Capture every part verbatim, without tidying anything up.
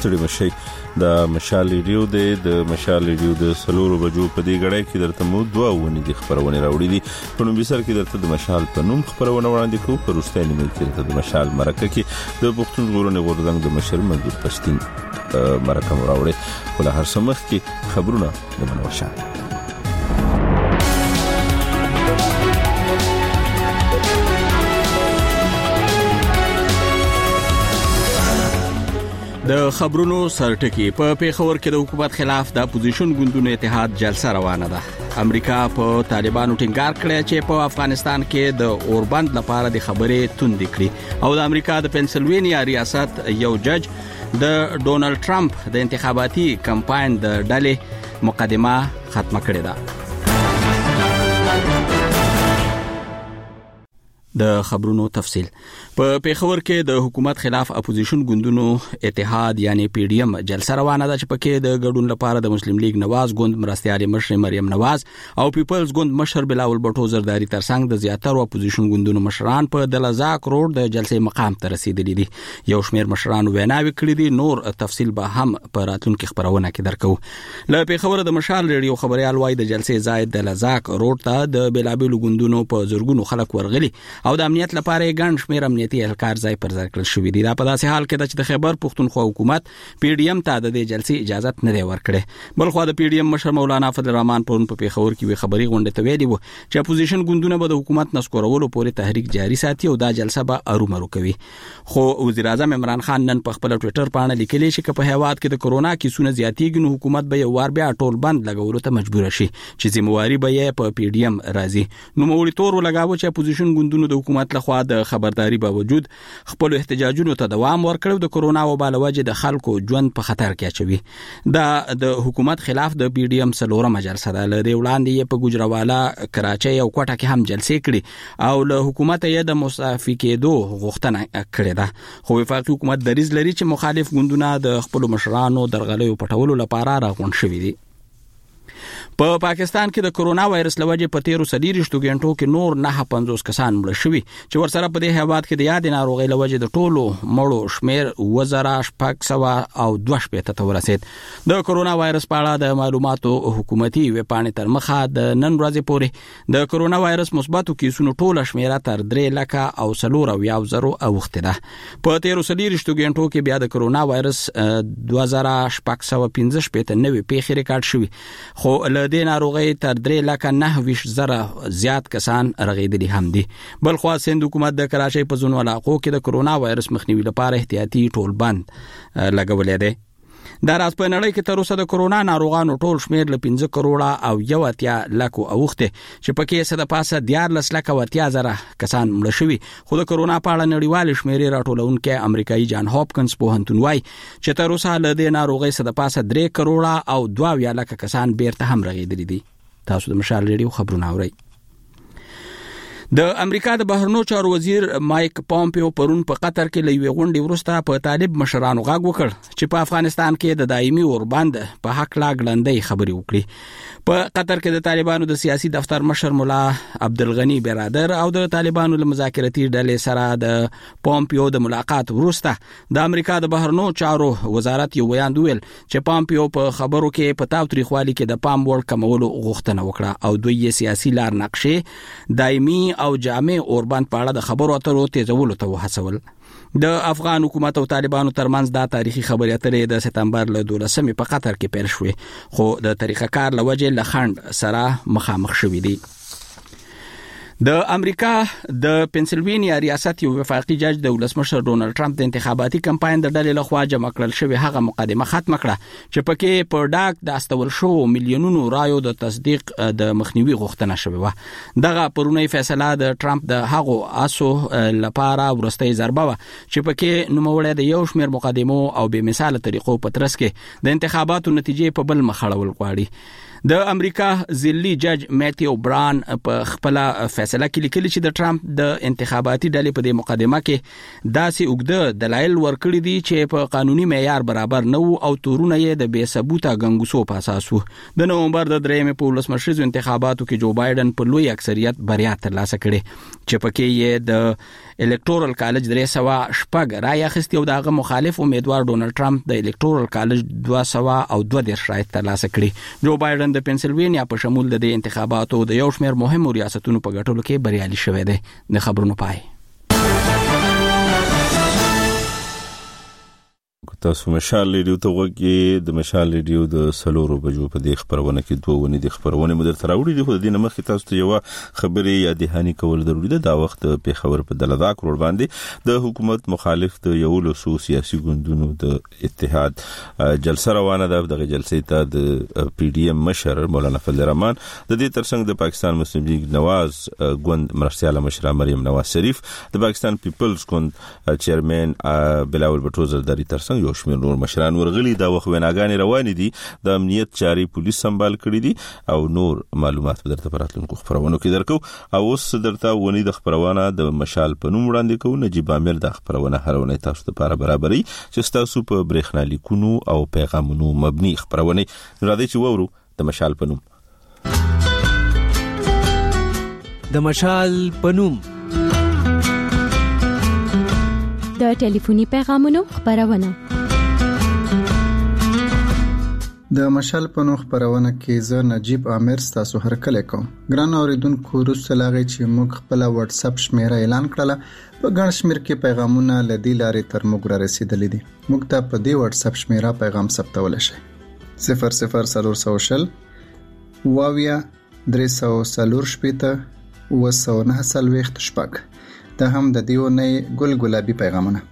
ستړي مشي. د مشال ریډیو د مشال ریډیو د سلورو بجو په دې غړې کې درته مو دوه ونې د خبرونه راوړي دي. په نوم بسر کې درته د مشال په نوم خبرونه وړاندې کوو. په روستۍ نیمه کې درته د مشال مرکه کې د پښتون ژغورنې غورځنګ د مشر منظور پښتين مرکه راوړي. خو له هر څه مخکې خبرونه د منوشه. د خبرونو سرټکی په پیښور کې د حکومت خلاف د اپوزیشن ګوندونو اتحاد جلسه روانه ده. امریکا په طالبانو ټینګار کړی چې په افغانستان کې د اوربند لپاره د خبرې توندې کړي او د امریکا د پنسلوینیا ریاست یو جج د ډونالد ټرمپ د انتخاباتي کمپاین د ډلې مقدمه ختمه کړې ده. د خبرونو تفصيل. په پیښور کې د حکومت خلاف اپوزیشن ګوندونو اتحاد یعنی پی ډی ایم جلسه روانه ده چې پکې د ګډون لپاره د مسلم لیگ نواز ګوند مرستيال مشر مریم نواز او پیپلز ګوند مشر بلاول بټو زرداری ترڅنګ د زیاترو اپوزیشن ګوندونو مشران په دلزاک روډ د جلسې مقام ته رسیدلي دي. یو شمېر مشران ویناوي کړي دي. نور تفصيل به هم په راتلونکو خبرونه کې درکو. له پیښور د مشال ریډیو خبريال وای د جلسې ځای د دلزاک روډ ته د بلابل ګوندونو په زورګونو خلک ورغلي او د امنیت لپاره ګڼ شمېر امنیتي اهلکار ځای پر ځای کړل شوې دي. دا په داسې حال کې چې د خیبر پښتونخوا حکومت پی ډی ایم ته د جلسې اجازه نه دی ورکړې. بل خو د پی ډی ایم مشر مولانا فضل الرحمن پرون په پیښور کې وی خبري غونډه ته ویلي وو چې اپوزیشن ګوندونه به د حکومت نسکورولو پورې تحریک جاري ساتي او دا جلسه به ارومرو کوي. خو وزیر اعظم عمران خان نن په خپل ټوئیټر باندې لیکلی چې په هیواد کې د کرونا کیسونه زیاتېږي نو حکومت به یو وار بیا ټول بند لګولو ته مجبور شي چې ذمہواری به یې په پی ډی ایم راځي. نو مولي تور لګاوه چې اپوزیشن ګوندونو د حکومت لخوا د خبرداري باوجود خپل احتجاجونو ته دوام ورکړو د کرونا وبا له وجې د خلکو ژوند په خطر کې اچوي. دا د حکومت خلاف د پی ډی ایم سلورمه جلسه ده. له دې وړاندې په ګوجراوالا کراچۍ او کوټه کې هم جلسې کړي او له حکومت یې د مصافي کېدو غوښتنه کړې ده. خو وفاقي حکومت دریځ لري چې مخالف ګوندونه د خپل مشرانو درغلیو پټولو لپاره راغونډ شوي دي. په پا پاکستان کې د کرونا وایرس لوجې په تیرو سلیریشتو غنټو کې نور نه پنځوس کسان مړ شوي چې ورسره په دې هیواد کې د یاد ناروغي لوجې د ټولو مړو شمیر وزره شپږ سوه او دوه شپېته ته ورسید. د کرونا وایرس په اړه د معلوماتو حکومتي ویبپاڼې تر مخه د نن ورځې پورې د کرونا وایرس مثبتو کیسونو ټوله شمیره تر درې لکه او څلور اویا زرو اوښتې ده. په تیرو سلیریشتو غنټو کې بیا د کرونا وایرس دوه زره شپږ سوه پنځه شپېته نوي پیښې ریکارډ شوي خو له دې ناروغي تر درې لکه نه ویشت زره زیات کسان رغیدلي هم دي. بل خو سند حکومت د کراچۍ په ځینو علاقو کې د کرونا وایرس مخنیوي لپاره احتیاطي ټول بند لګولې دي. دا راز په نړۍ کې تر اوسه د کرونا ناروغانو ټول شمیر له پنځه کروڑه او یو اتیا لکو اوخته چې پکې څه د پاسه دیارلس لکه اتیا زره کسان مړ شوي. خو د کرونا په اړه نړیوال شمیرې راټولونکي امریکایي جان هاپکنز پوهنتون وايي چې تر اوسه له دې ناروغي څخه د پاسه درې کروڑه او دوه لکه کسان بیرته هم رغیدلي دي. تاسو د مشال ریډیو خبرونه اورئ. د امریکا د بهرنیو چارو وزیر مایک پامپیو پرون په قطر کې لوي غونډې وروسته په طالب مشرانو غاګ وکړ چې په افغانستان کې د دایمي اوربند په حق لا غلندۍ خبري وکړي. په قطر کې د طالبانو د سیاسي دفتر مشر مولا عبدالغنی برادر او د طالبانو له مذاکرتي ډلې سره د پامپیو د ملاقات وروسته د امریکا د بهرنیو چارو وزارت یو بیان ویل چې پامپیو په خبرو کې په تاوتریخوالي کې د پام وړ کمولو غوښتنه وکړه او دوی یې سیاسي لار نقشې دایمي او جامع اوربند په اړه د خبرو اترو تیزولو ته وهڅول. د افغان حکومت او طالبانو ترمنځ دا تاریخي خبرې اترې د سپتمبر له دولسمې په قطر کې پیل شوې خو د طریقه کار لوجې لخند سره مخامخ شوې دي. د امریکا د پنسلوینیا ریاست یو وفاقي جج د ولسمشر ډونالد ټرمپ د انتخاباتي کمپاین د ډلې لخوا جمع کړل شوی هغه مقدمه ختم کړه چې پکې په ډاک د استول شو میلیونونو رایو د تصدیق د مخنیوي غوښتنه شوې و. دغه پرونی فیصله د ټرمپ د هغو اسو لپاره ورستۍ ضربه و چې پکې نوموړی د یو شمېر مقدمو او بې مثاله طریقو په ترڅ کې د انتخاباتو نتیجې په بل مخ اړول غواړي. د امریکا ځلي جج میتیو بران په خپل فیصله کې لیکلي چې د ټرمپ د انتخاباتي ډلې په دې مقدمه کې داسې اوږده دلایل ورکړي دي چې په قانوني معیار برابر نه وو او تورونه یې د بې ثبوته غنګوسو په اساس وو. د نومبر د درېیمې په ولسمشریزو انتخاباتو کې جو بایدن په لوی اکثریت بریا ترلاسه کړې چې پکې یې د الکټورل کالج درې سوه شپږ رای اخیستي او دغه مخالف امیدوار ډونالد ټرمپ د الکټورل کالج دوه سوه او دوه دېرش رای ترلاسه کړي. جو بایدن د پنسلوانیا په شمول د انتخاباتو د یو شمېر مهمو ریاستونو په ګټلو کې بریالي شوی دی. د خبرونو پای. تاسو مشال ریډیو ته وګورئ. د مشال ریډیو د سلورو بجو په دې خبرونه کې دوه ونې د خبرونه مدر تراوړي دي. خو د دې نمخ تاسو ته یو خبري یا دهاني کول ضروري ده. دا وخت په خبر په دلدا کروڑ باندې د حکومت مخالف د یو لسو سیاسي ګوندونو د اتحاد جلسه روانه ده. دغه جلسې ته د پی ډی ایم مشر مولانا فضل الرحمن، د دې ترڅنګ د پاکستان مسلم لیگ نواز ګوند مرستياله مشر مریم نواز شریف، د پاکستان پیپلز ګوند چیرمن بلاول بټو زرداری ترڅنګ یو شمېر نور مشران ورغلي. دا وخت ویناګانې روانې دي. د امنیت چاري پولیس سمبال کړی دي او نور معلومات به درته پراتلونکو خبرونو کې درکو. او اوس درته ونی د خبرونه د مشال په نوم وړاندې کوو. نجیب عامر د خبرونه هرونه تاسو ته لپاره برابرۍ چې تاسو په برېښنا لیکونو او پیغامونو مبني خبرونه راځي چې وورو د مشال په نوم. د مشال په نوم د ټلیفوني پیغامونو خبرونه. د مشال په نوم خبرونه کې زه نجیب عامر تاسو هرکله کوم. ګران اوریدونکو، وروسته لاغې چې موږ خپل واتس اپ شمیره اعلان کړله، په ګڼ شمیر کې پیغامونه لدی لارې تر موږ را رسیدلې دي. موږ ته په دې واتس اپ شمیره پیغام ثبتول شي. صفر صفر سلور سو شل واویا درې سو سلور شپېته و سو نه سلويخت شپږ. دا هم د دیو نه ګل ګلابي پیغامونه.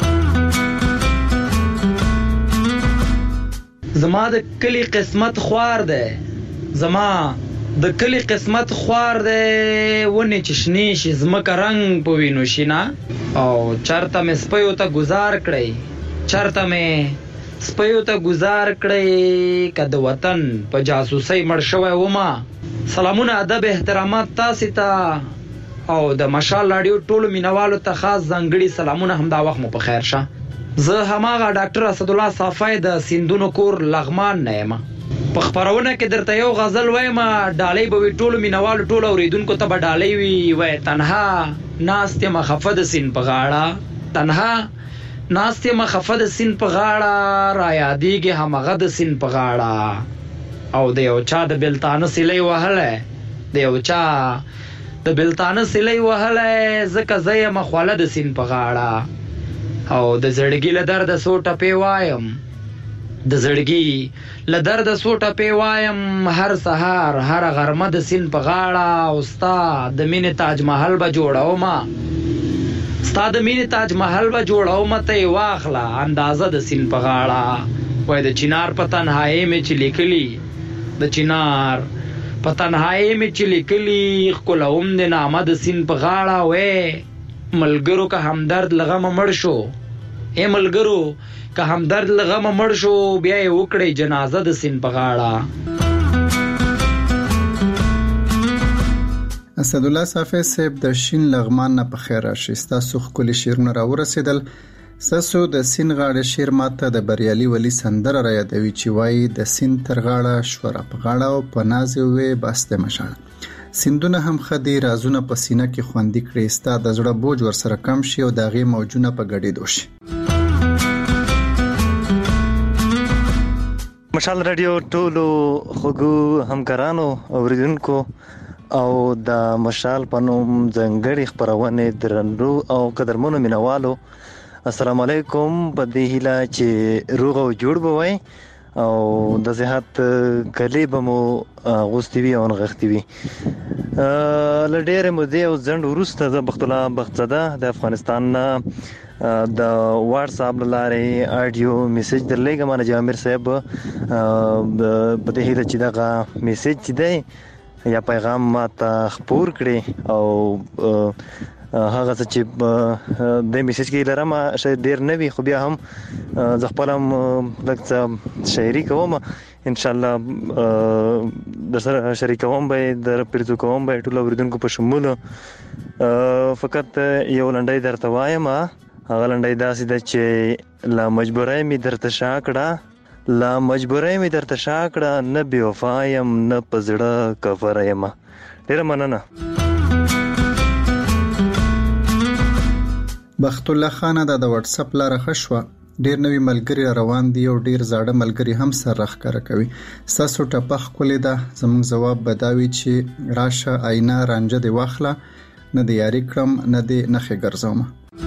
زما د کلی قسمت خوار ده، زما د کلی قسمت خوار ده، ونی چشنی شي زمکه رنگ په وینو شینا. او چرته مې سپیو ته گزار کړی، چرته مې سپیو ته گزار کړی که د وطن په جاسوسي مړ شوی وما. سلامونه، ادب، احترامات تاسو ته او د مشال رادیو ټولو مینوالو ته خاص ځانګړي سلامونه. هم دا وخت مو په خیر شه. زه هماغه ډاکټر اسد الله صافی د سیندونو کور لغمان نه یم. په خبرونه کې درته یو غزل وایم، ډالۍ به ټولو مینوالو ټولو اوریدونکو ته به ډالۍ وي. وای تنها ناست مخفد سین په غاړه، تنها ناست مخفد سین په غاړه، را یادېږي همغه د سین په غاړه. او د یو چا د بلتانه سیلې وهله، د یو چا د بلتانه سیلې وهله، زکه زې مخواله د سین په غاړه. او د زړګي له درد سو ټپې وایم، د زړګي له درد سو ټپې وایم، هر سهار هر غرمه د سین په غاړه. او ستا د مینې تاج محل به جوړوم، ستا د مینې تاج محل به جوړوم، ته واخله اندازه د سین په غاړه. وای د چنار په تنهایی مې چې لیکلی، د چنار په تنهایی مې چې لیکلی، ښکلوم د نامه د سین په غاړه. وای ملګرو که همدرد لغمه مړ شو، اے ملګرو که همدرد لغمه مړ شو، بیا یې وکړئ جنازه د سین په غاړه. اسد الله صافی صاحب د شین لغمان نه په خیر راشي. تاسو ښکلي شعرونه را ورسېدل. تاسو د سین غاړه شعر ماته د بریالي ولی سندره را یادوي چې وایي د سین تر غاړه شوره په غاړه او په ناز وې بس د مشاله. سیندونه هم خدي رازونه په سینه کې خوندې کړي، ستا د زړه بوج ورسره کم شي او د هغې موجونه په ګډېدو شي. مشال رادیو ټولو خوږو همکارانو اوریدونکو او د مشال په نوم ځانګړي خپرونې درنو او قدرمنو مینوالو، السلام علیکم. په دې هیله چې روغ او جوړ به وئ او د صحت کلی به مو غوستي وي او نغښتي وي. له ډېرې مودې او ځنډ وروسته زه بخت الله بختزده د افغانستان نه د واتس اپ له لارې اډیو میسج درلېږم. نجیب عامر صاحب په دې هیله چې دغه میسج چې دی یا پیغام ماته خپور کړي او هغه چې د میسج کې لرم شاید ډیر نه وي خو بیا هم زه خپل هم لکه شاعري کوم ان شاء الله د سره شریکوم به د پرتو کوم به ټول اوریدونکو په شمول فقط یو لنډی درته وایم هغه لنډی داسې ده چې لا مجبورای می درته شاکړه لا مجبورای می درته شاکړه نه بی وفایم نه پزړه کفر یم. ډیر مننه. بخت الله خان دا د واتس اپ لاره خشوه ډیر نوی ملګری روان دي او ډیر زاړه ملګری هم سر رخ کار کوي. ساسو ټپخ کولې ده زموږ جواب بداوي چې راشه آینه رانجه دی واخله نه دی یاري کړم نه دی نخې ګرځوم.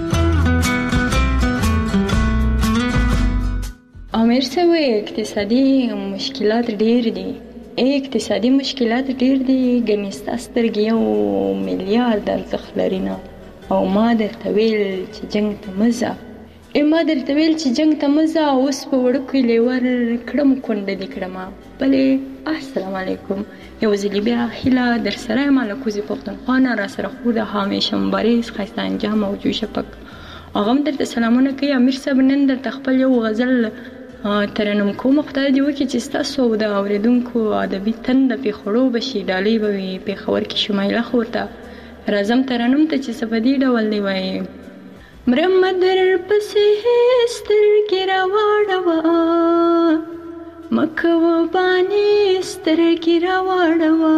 امیر سوی اقتصادي مشکلات ډیر دي اقتصادي مشکلات ډیر دي ګنيستا سترګي یو میلیارډ ارزښت لري نه او ما درته ویل چې جنگ ته مزه ای ما درته ویل چې جنگ ته مزه اوس په وړوکی لیور کړم کونډه دې کړم بلې السلام علیکم یو ځلې بیا هیله در سره یم له کوزې پښتونخوا نه را سره خو د همیشه مبارز ښایسته انجام او جوشه پک هغه هم درته سلامونه کوي. امیر صاحب نن درته خپل یو غزل ترنم کوم خدای دې وکړي چې ستاسو د اورېدونکو ادبي تنده پېښړو به شي ډالۍ به وي پېښور کې شمایله خورته راځم ترنم ته چې څه په دې ډول دی وایي مرمه در پسې سترګې راواړوه مکوه بانې سترګې راواړوه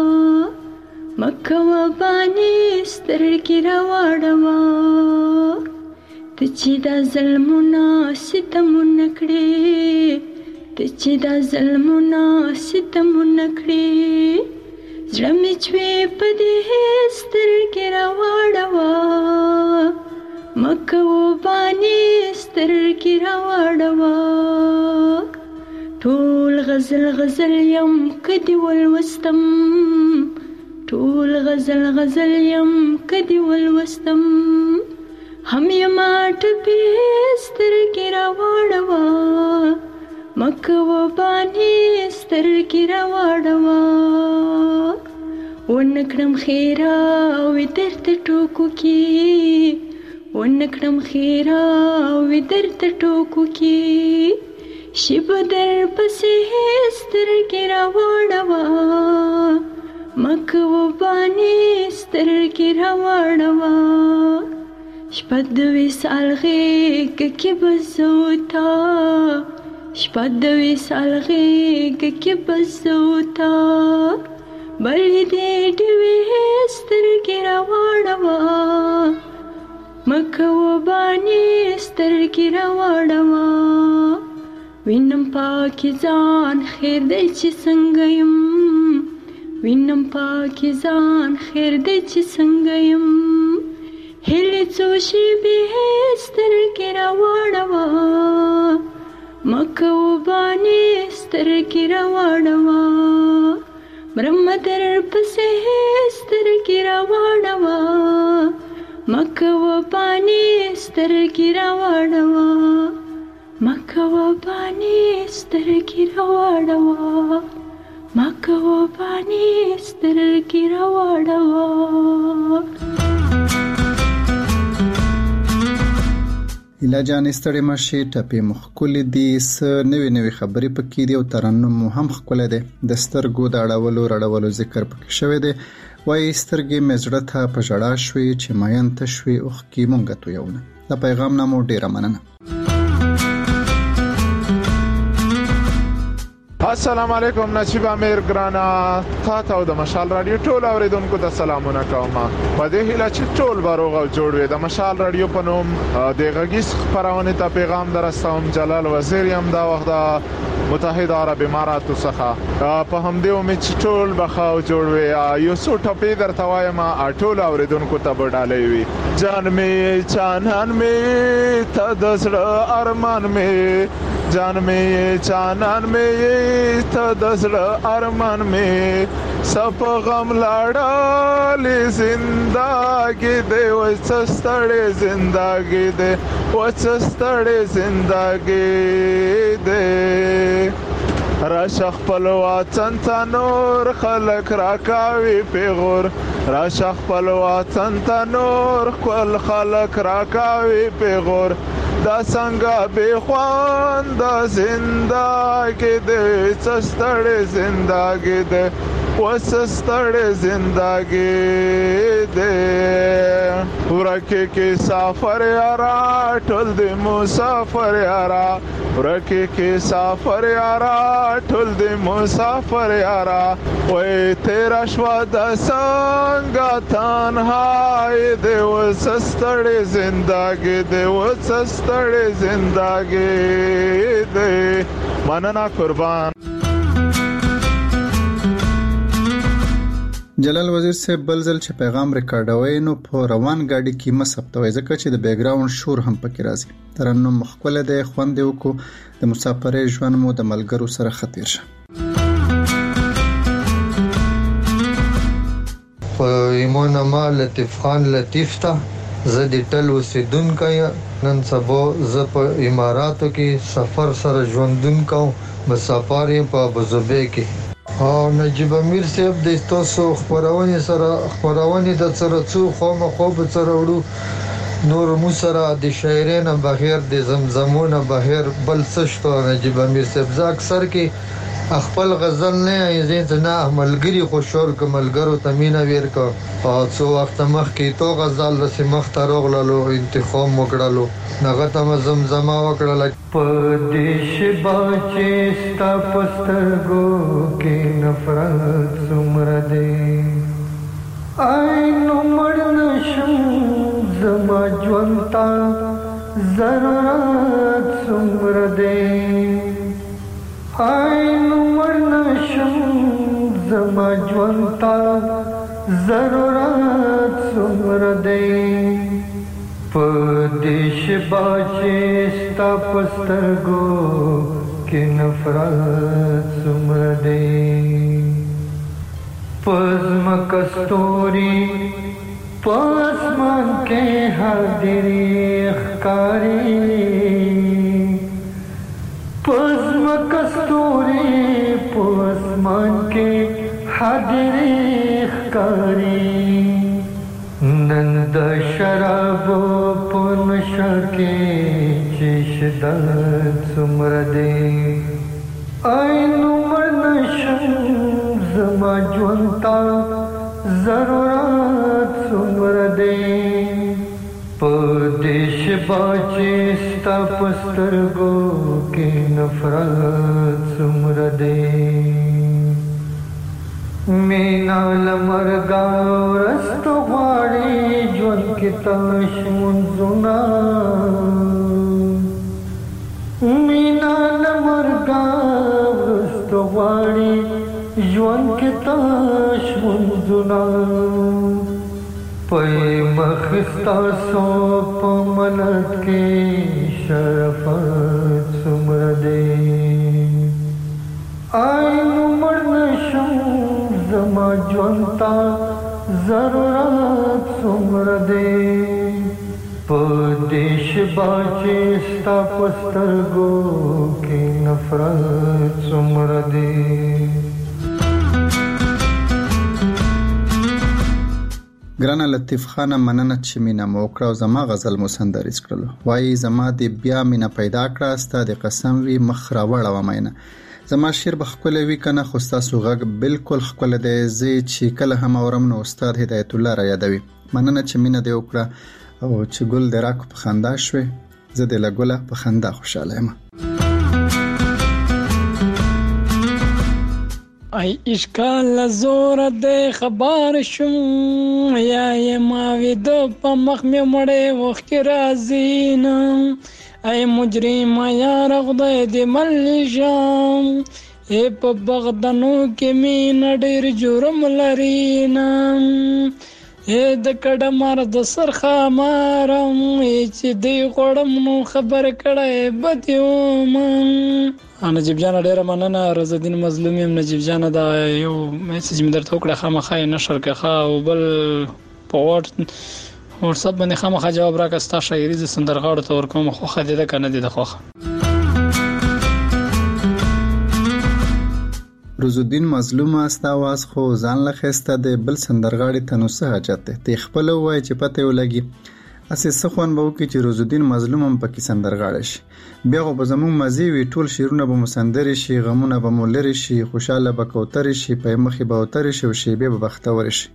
مکوه بانې سترګې راواړوه ته چې دا ظلمونه ستمونه کړې ته چې دا ظلمونه ستمونه کړې زړه مې چوې په دې سترګې راواړوه مکوه بانې سترګې راواړوه ټول غزل غزل یم که دې ولوستم ټول غزل غزل یم که دې ولوستم هم یما ټپې سترګې راواړوه مکوه بانې سترګې راواړوه ونکړم خیره وې درته ټوکو کې ونکړم خیره وې درته ټوکو کې شي به در پسې سترګې راواړوه مکوه بانې سترګې راواړوه شپه د وصال غېږ کې به زه وتا شپه د وصال غېږ کې به زه وتا بلې دې ډېوې سترګې راواړوه مکوه بانې سترګې راواړوه وینم پاکي ځان خیر دی چې څنګه یم وینم پاکي ځان خیر دی چې څنګه یم هلې څو شېبې سترګې راواړوه مکوه بانې سترګې راواړوه مرمه در پسې سترګې راواړوه مکوه بانې سترګې راواړوه مکوه بانې سترګې راواړوه مکوه بانې سترګې راواړوه. ایلا جان ستړي مشي ټپې مخ کول دي س نوې نوې خبرې پکې دي او ترنم هم خپل دي د سترګو د اړولو رړولو ذکر پکې شوی دی وای سترګې مزړه ته په جړا شوې چې ماین ته شوې اوخ کې مونږ ته یوونه دا پیغام نامو ډیره مننه. السلام علیکم نصیب امیر ګرانا تاسو او د مشال رادیو ټول اوریدونکو ته سلامونه کوم. په دې هیله چې ټول باروغ او جوړ وي د مشال رادیو په نوم د غږیز خبرونه ته پیغام درستوم. جلال وزیر یم دا وخت متحده عرب اماراتو څخه په همدې امید چې ټول بخاو جوړ وي. یو څو ټپې درته وایم ټول اوریدونکو ته وډالې وي. جان می چانان می ته د زړه ارمان می جان می چانان می ته د زړه ارمان می سپ غم لاړلې زندګي دې وڅستړې زندګي دې وڅستړې زندګي دې راشه خپل وطن ته نور خلک راکاوي پیغور راشه خپل وطن ته نور خپل خلک راکاوي پیغور دا څنګه بے خوند زندګي دې څستړې زندګي دې وسستړې زندګي دې ورکه کې سفر یارا ټول دې مسافر یارا ورکه کې سفر یارا ټول دې مسافر یارا وې تیرا شوا د څنګه تنهایی دې وسستړې زندګي دې وسستړې زندګي دې مننه قربان. جلال وزیر صاحب بل ځل چې پیغام ریکارډوي نو په روان گاډي کې مسبتوي ځکه چې د بیک گراوند شور هم پکې راځي. ترنم مخکله د خوند وکړو د مسافرې ژوند مو د ملګرو سره خطر شه. په ایمان ما لطیف خان لطیف ته زه د ټل اوسیدونکی نن سبا زه په اماراتو کې سفر سره ژوندون کوم مسافر یم په ابوظبي کې. او نجیب امیر صاحب د تاسو خبرونه سره خبرونه د سره څو خو مخو به سره وړو نور مو سره د شاعرانه بهر د زمزمونه بهر بل سشتو. نجیب امیر صاحب ز اکثر کې خپل غزل نه یزید نه ملګری خوشور کوملګرو تمینه ور کو او څو وخت مخ کې تو غزل رسې مخ ته روغلو انتخاب وکړلو نغه تم زمزمه وکړل په دیش باچې ستا پسترګو کې نفرت څومره دی آی نو مړ نشم زما ژوند ته ضرورت څومره دی آی نو مړ نشم زما ژوند ته ضرورت څومره دی په دیش باچې ستا پسترګو کې نفرت څومره دی پزمکه ستوري په اسمان کې حاضرې ښکاري پزمکه ستوري په اسمان کې حاضرې ښکاري نن د شرابو په نشه کې چې شدت څومره دی آی نو مړ نشم زما ژوند ته ضرورت څومره دی په دیش باچې ستا پسترګو کې نفرت څومره دی مینا لمرګا ورستو غواړي ژوند کې تاش منځونه مینا لمرګا ورستو غواړي ژوند کې تاش منځونه پې مخستا سو په ملت کې شرفت څومره دی آی نو مړ نشم زما ژوند ته ضرورت څومره دی په دیش باچې ستا پسترګو کې نفرت څومره دی. ګرانه لطیف خانه مننه چې مینا مو کړو زما غزل مو سندریز کړلو وای زما د بیا مینا پیدا کړه ستا د قسم وی مخ را وړه مینه زما شعر بخکله وی کنه خو تاسو غږ بالکل خپل دی زی چې کله هم اورم نو استاد هدایت الله را یادوي مننه چې مینا دی وکړه او چې ګل دراک په خندا شوي زه د لګوله په خندا خوشاله یم. ای اشکال زور دې خبر شوم یا ی ما وید په مخ مې مړې وخت راځي نه ای مجرم یا رغده دې مل جام ای په بغدانو کې مې نډیر جرم لري نه ای د کډه مار د سرخه مارم چې دې غړم نو خبر کړه بدیوم. نجیب جان ډیره مننه رضا الدین مظلوم یم نجیب جان دا یو میسج مې درته وکړه خامخا نشر کړه او بل په وټ واتساپ باندې خامخا جواب راکړه ستا شاعري ز سندرغاړو ته ورکوم خو خدای دې کنه دې د خوخه روزالدین مظلومه ستا आवाज خو ځان لخسته د بل سندرغاړي تنوسه حاجت ته خپل وای چې پته ولګي اسې سخوان به وکي چې روزالدین مظلوم هم پکې سندرغاړي شي بیا خو به زموږ مزي وی ټول شیرونه به مسندري شي غمونه به مولري شي خوشاله به کوتري شي په مخې به وتري شي او شی به بختور شي.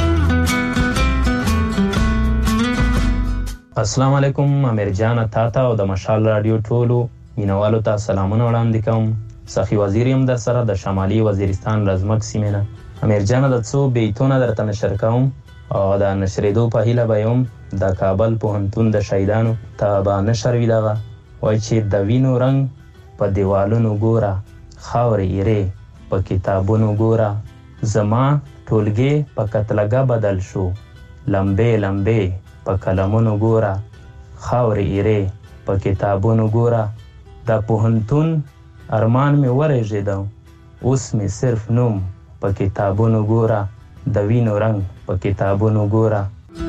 السلام علیکم امیر جان تاتا او د مشال رادیو ټولو مینوالو ته سلامونه وړاندې کوم. سخی وزیر یم در سره د شمالي وزیرستان رزمک سیمه نه. امیر جان د څو بیتونه درته نشر کوم او د نشریدو په هیله به یم د کابل پوهنتون د شهیدانو ته به نشر وي دغه وایي چې د وینو رنګ په دیوالونو ګوره خاورې ایرې په کتابونو ګوره زما ټولګې په کتلګه بدل شو لمبې لمبې په کلمونو ګوره خاورې ایرې په کتابونو ګوره د پوهنتون ارمان مې ورژېده اوس مې صرف نوم په کتابونو ګوره د وینو رنګ په کتابونو ګوره.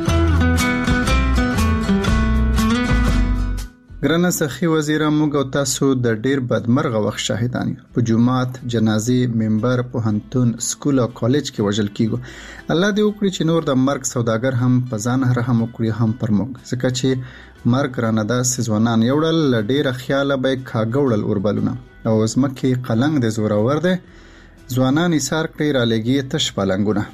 ګرانه سخی وزیره موږ او تاسو د ډیر بدمرغه وخت شاهدان یو. په جمعات، جنازې، منبر، پوهنتون، سکول او کالج کې وژل کیږو. الله دې وکړي چې نور د مرګ سوداګر هم په ځان رحم وکړي هم پر موږ. ځکه چې مرګ رانه داسې ځوانان یوړل ډیره خیاله به کاګوړل اوربلونه او زمکه قلنګ د زورور ده ځوانان ایثار کړی را لګي تش پلنګونه.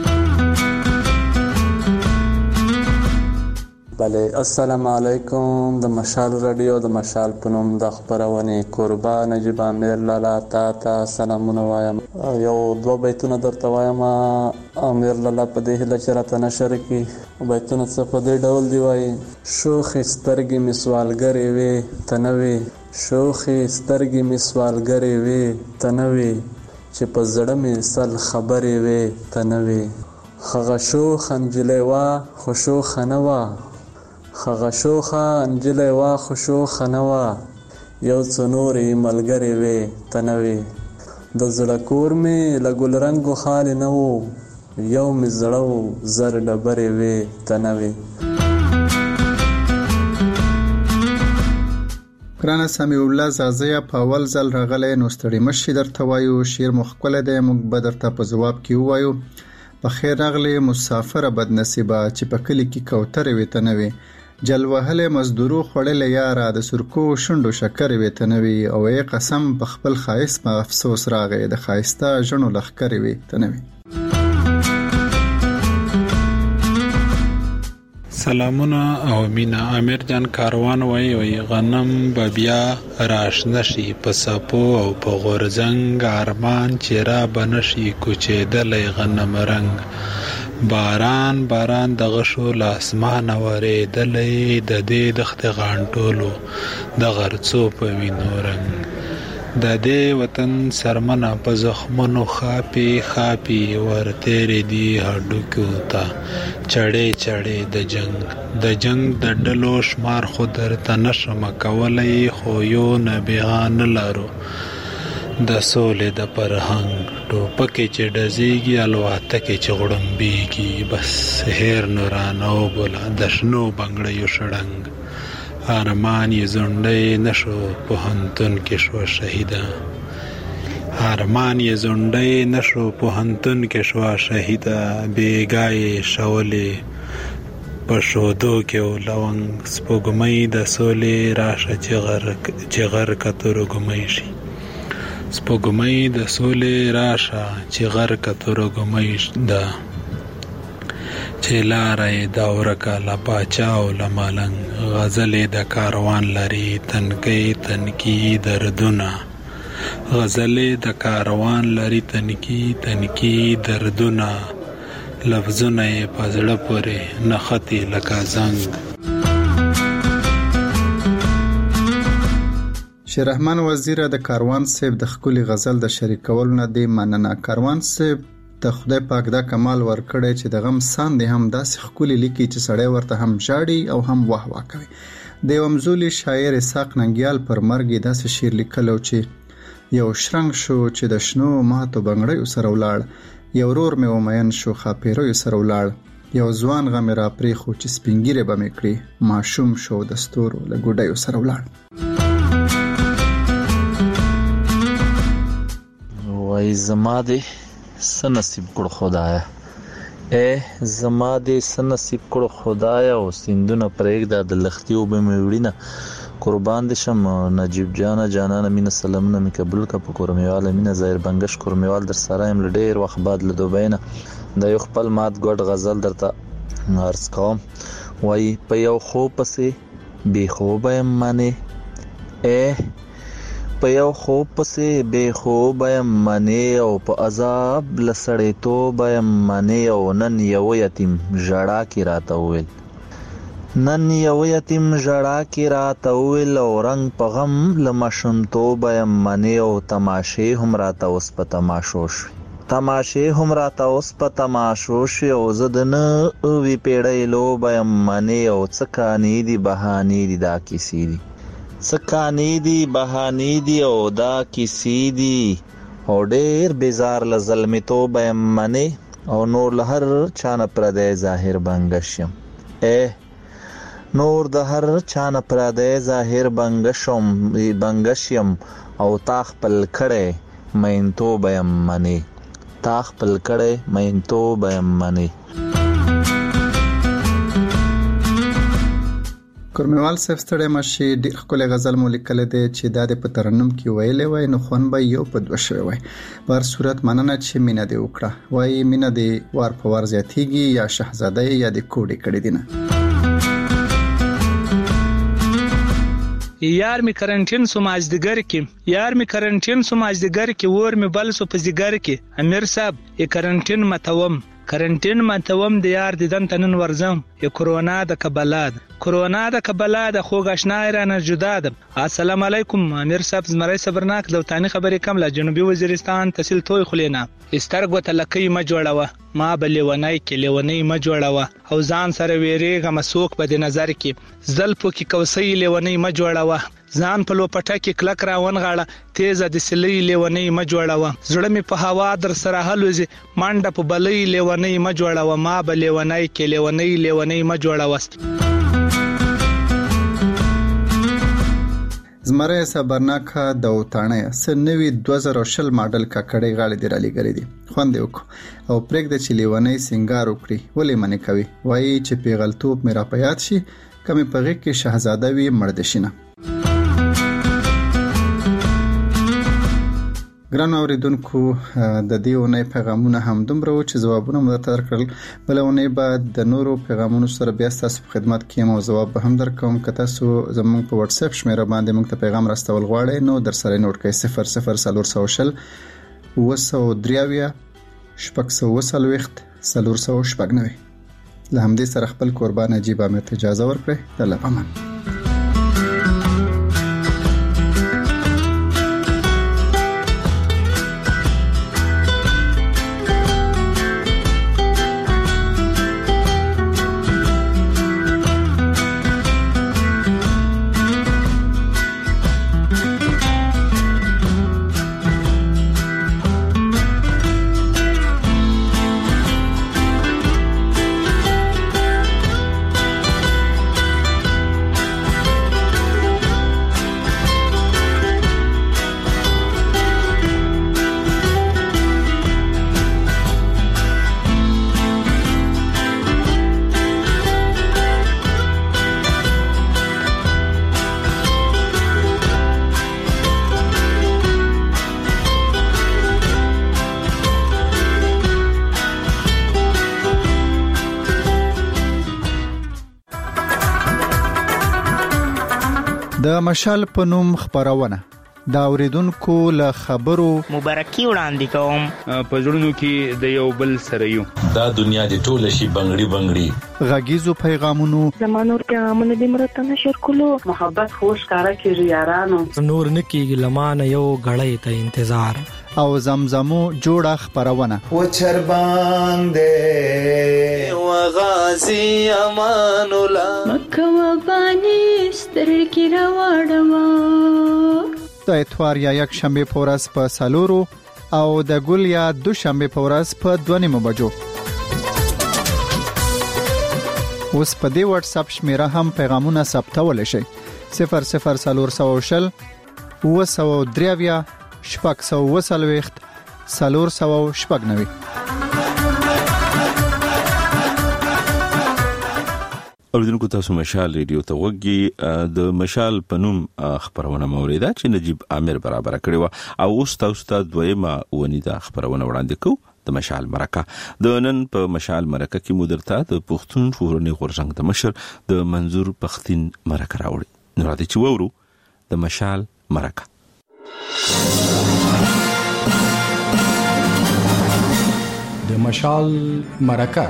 بله السلام علیکم د مشال رادیو د مشال پنوم د خبرونه قربان نجیب امیر لالا تا تا سلامونه وایم. یو دو بیتونه درته وایم امیر لالا په دې هله چرته نشر کی بیتونه څه په دې ډول دی وای شوخ سترګې می سوالګری وي تنوي شوخ سترګې می سوالګری وي تنوي چې په زړه می سل خبرې وي تنوي خغه شوخ انجلې وا خوشو خنوا خغه شوخه انجلې وا خوشو خنوا یو څنوري ملګری وي تنوي د زړه کور می لګول رنگو خال نه وو یو می زړو زر ډبرې وي تنوي. ګرانه سمیع الله زازیا په اول ځل راغلی نو ستړي مشي درته وایو شیر مخکله دی موږ به درته په جواب کې وایو په خیر راغلی مسافر بد نصیبه چې په کلی کې کوتره وي تنوي جلوهله مزدورو خړلې یاره د سرکو شندو شکر وي تنوي او ای قسم په خپل خایس ما افسوس راغی د خایسته جنو لخر وي تنوي. سلامونه او مینا امیر جان کاروان وای وای غنم بیا راشنه شي په سپو او په غورزنګ ارمان چیرې بنشي کوچې دلې غنم رنگ باران باران د غشو لاسمان اورې دلې د دې دخت غانټولو د غرڅو په وینو رنگ د دې وطن سرمنه په زخمونو خاپي خاپي ورته دی هډوکو تا چړې چړې د جنگ د جنگ د ډلو شمار خو درته نشم کولای خو یو نه بیان لارو د سولې د پرهنګ ټوپکې چې ډزېږي الواته کې چې غړمبېږي بس هیر نورانو بولا د شنو بنګړیو شړنګ ارمان یې زونډې نشو پوهنتون کې شو شهیده ارمان یې زونډې نشو پوهنتون کې شو شهیده بیګای شولې په شودو کې ولونګ سپوږمۍ د سولې راشه چې غر چې غر کتر ګمې شي سپوږمۍ د سولې راشه چې غر کتر ګمې ده چې لارې دا ورکه لا پاچا او لمالنګ غزلې د کاروان لري تنکي تنکي دردونه غزلې د کاروان لري تنکي تنکي دردونه لفظونه یې په زړه پورې نښتي لکه زنګ. شیررحمان وزیر د کاروان صاحب د خولي غزل د شریکولو نه دی مننه. کاروان صاحب د خدای پاک دا کمال ورکړی چې د غم ساندې هم داسې خولي لیکي چې سړی ورته هم ژاړي او هم واه واه کوي. د ومزولي شاعر اسحاق ننګیال پر مرګ داسې شعر لیکلو چې یو شرنګ شو چې د شنو ماتو بنګړیو سره ولاړ یو ورور مې ومین شو خاپیرو سره ولاړ یو ځوان غم را پرې خو چې سپینګیره به مې کړی ماشوم شو د ستورو له ګوډیو سره ولاړ. وای زما دې څه نصیب کړو خدایا، اے زما دې څه نصیب کړو خدایا، او سیندونه پرېږده د لختي اوبه مې وړینه قربان دې شم. نجیب جانه جانانه مینه سلامونه مې قبول که په کورمیواله مینه. ظاهر بنګش کورمیوال در سره یم له ډېر وخت بعد له دوبۍ نه د یو خپل مات ګډ غزل درته عرض کوم. وایي په یو خوب پسې بې خوبه یم منې، اے په یو خوب پسې بې خوبه یم منې، او په عذاب له سړیتوبه یم منې. او نن یو یتیم ژړا کې راته وویل، نن یو یتیم ژړا کې راته وویل، او رنګ په غم له ماشومتوبه یم منې. او تماشې هم راته اوس په تماشو شوې، تماشې هم راته اوس په تماشو شوې، او زه د نوې پیړۍ لوبه یم منې. او څه کانې دي بهانې دي دا کیسې دي، څه کانې دي بهانې دي او دا کیسې دي، او ډېر بیزار له ظلمتوبه یم منې. او نور له هر چا نه پردی ظاهر بنګش یم، اے نور د هر چا نه پردی ظاهر بنګش یم. او تا خپل کړی مینتوبه یم منې، تا خپل کړی مینتوبه یم منې. کورمیوال صاحب ستړی مشي ډېر ښکلی غزل مو لیکلی دی چې دا د په ترنم کې ویلی وای نو خوند به یو په دوه شوی وای. په هر صورت مننه چې مینه دې وکړه. وایي مینه دې وار په وار زیاتیږي، یا شهزاده یا د کوډې کړې دي نه. یار می کرنټین سو مازدیګر کې، یار می کرنټین سو مازدیګر کې، ور می بل سو په زیګر کې. امیر صاحب ی کرنټین متوم، کرنټین متوم د یار دیدن تنن ورزم. ی کرونا د کبلاد، کرونا د کبلاد خوږ آشنا رانه جدا ده. السلام علیکم امیر صاحب، زمری صبرناک دوتانی خبرې کم له جنوبي وزیرستان تحصیل توي خلینا. استرګو تلکې ما جوړوه، ما بلېونای کې لیونی ما جوړوه، او ځان سره ویریږه مسوک په د نظر کې، زلفو کې کوسې لیونی ما جوړوه، ځان په لوپټه کې کلک راون غاړه، تیزه د سلې لیونی ما جوړوه، زړه می په هوا در سره هلوزي، منډه په بلې لیونی ما جوړوه، ما بلېونای کې لیونی لیونی ما جوړوه. زمری صبرناک د وټانه س نوی دوه زره شل ماډل کاکړې غاړې دی را لګرې دي. خوند وکړو او پرېږده چې لیونی سنگار وکړي. ولې منې کوي؟ وایي چې پیغلتوب مې را په یاد شي، کمې په غېږ کې شهزاده وي مړ دې شي نه. ګرانو اوریدونکو، د دې اونۍ پیغامونه هم دومره وو چې ځوابونه مو درته درکړل. بله اونۍ به د نورو پیغامونو سره بیا ستاسو په خدمت کې یم او ځواب به هم درکوم. که تاسو زموږ په واتس اپ شمېره باندې موږ ته پیغام راستول غواړئ نو در سره یې نوټ کړئ: صفر صفر څلور سوه شل اوه سوه درې اویا شپږ سوه اوه څلوېښت څلور سوه شپږ نوي. له همدې سره خپل کوربان نجیب امیر ته اجازه ورکړئ. د الله په امان. د مشال په نوم خبرونه دا اوریدونکو له خبرو مبارکي وړاندې کوم. په ژوندونو کې د یو بل سره یو، دا دنیا دی ټوله شي بنگړي بنگړي. غږیزو پیغامونو زمانور پیغامونه د مرته نشر کولو، محبت خوش کارا کیږي یارانو، نور نکیږي لمانه یو غړې ته انتظار، او زمزمو جوړه خبرونه و چر باندې و غازی امان الله مکه و بانی سترګې راوړم. د اتوار یا یک شنبه په ورځ په سالورو او د ګل یا دو شنبه په ورځ په دوه نیمو بجو. اوس په دې واتس اپ شمیره هم پیغامونه ثبتول شي: صفر صفر څلور سوه شل اوه سوه درې اویا شپږ سوه اوه څلوېښت څلور سوه شپږ نوي. اوریدونکو تاسو مشال ریډیو ته وګورئ. د مشال پنوم خبرونه موریدا چې نجیب عامر برابر کړی و او اوس تاسو ته دویمه ونیدا خبرونه وړاندې کوو د مشال مرکه. د نن په مشال مرکه کې مدرته د پښتون فورني غورځنګ د مشر د منظور پښتين مرکه راوړي. نو راځي چې وورو د مشال مرکه. د مشال مرکه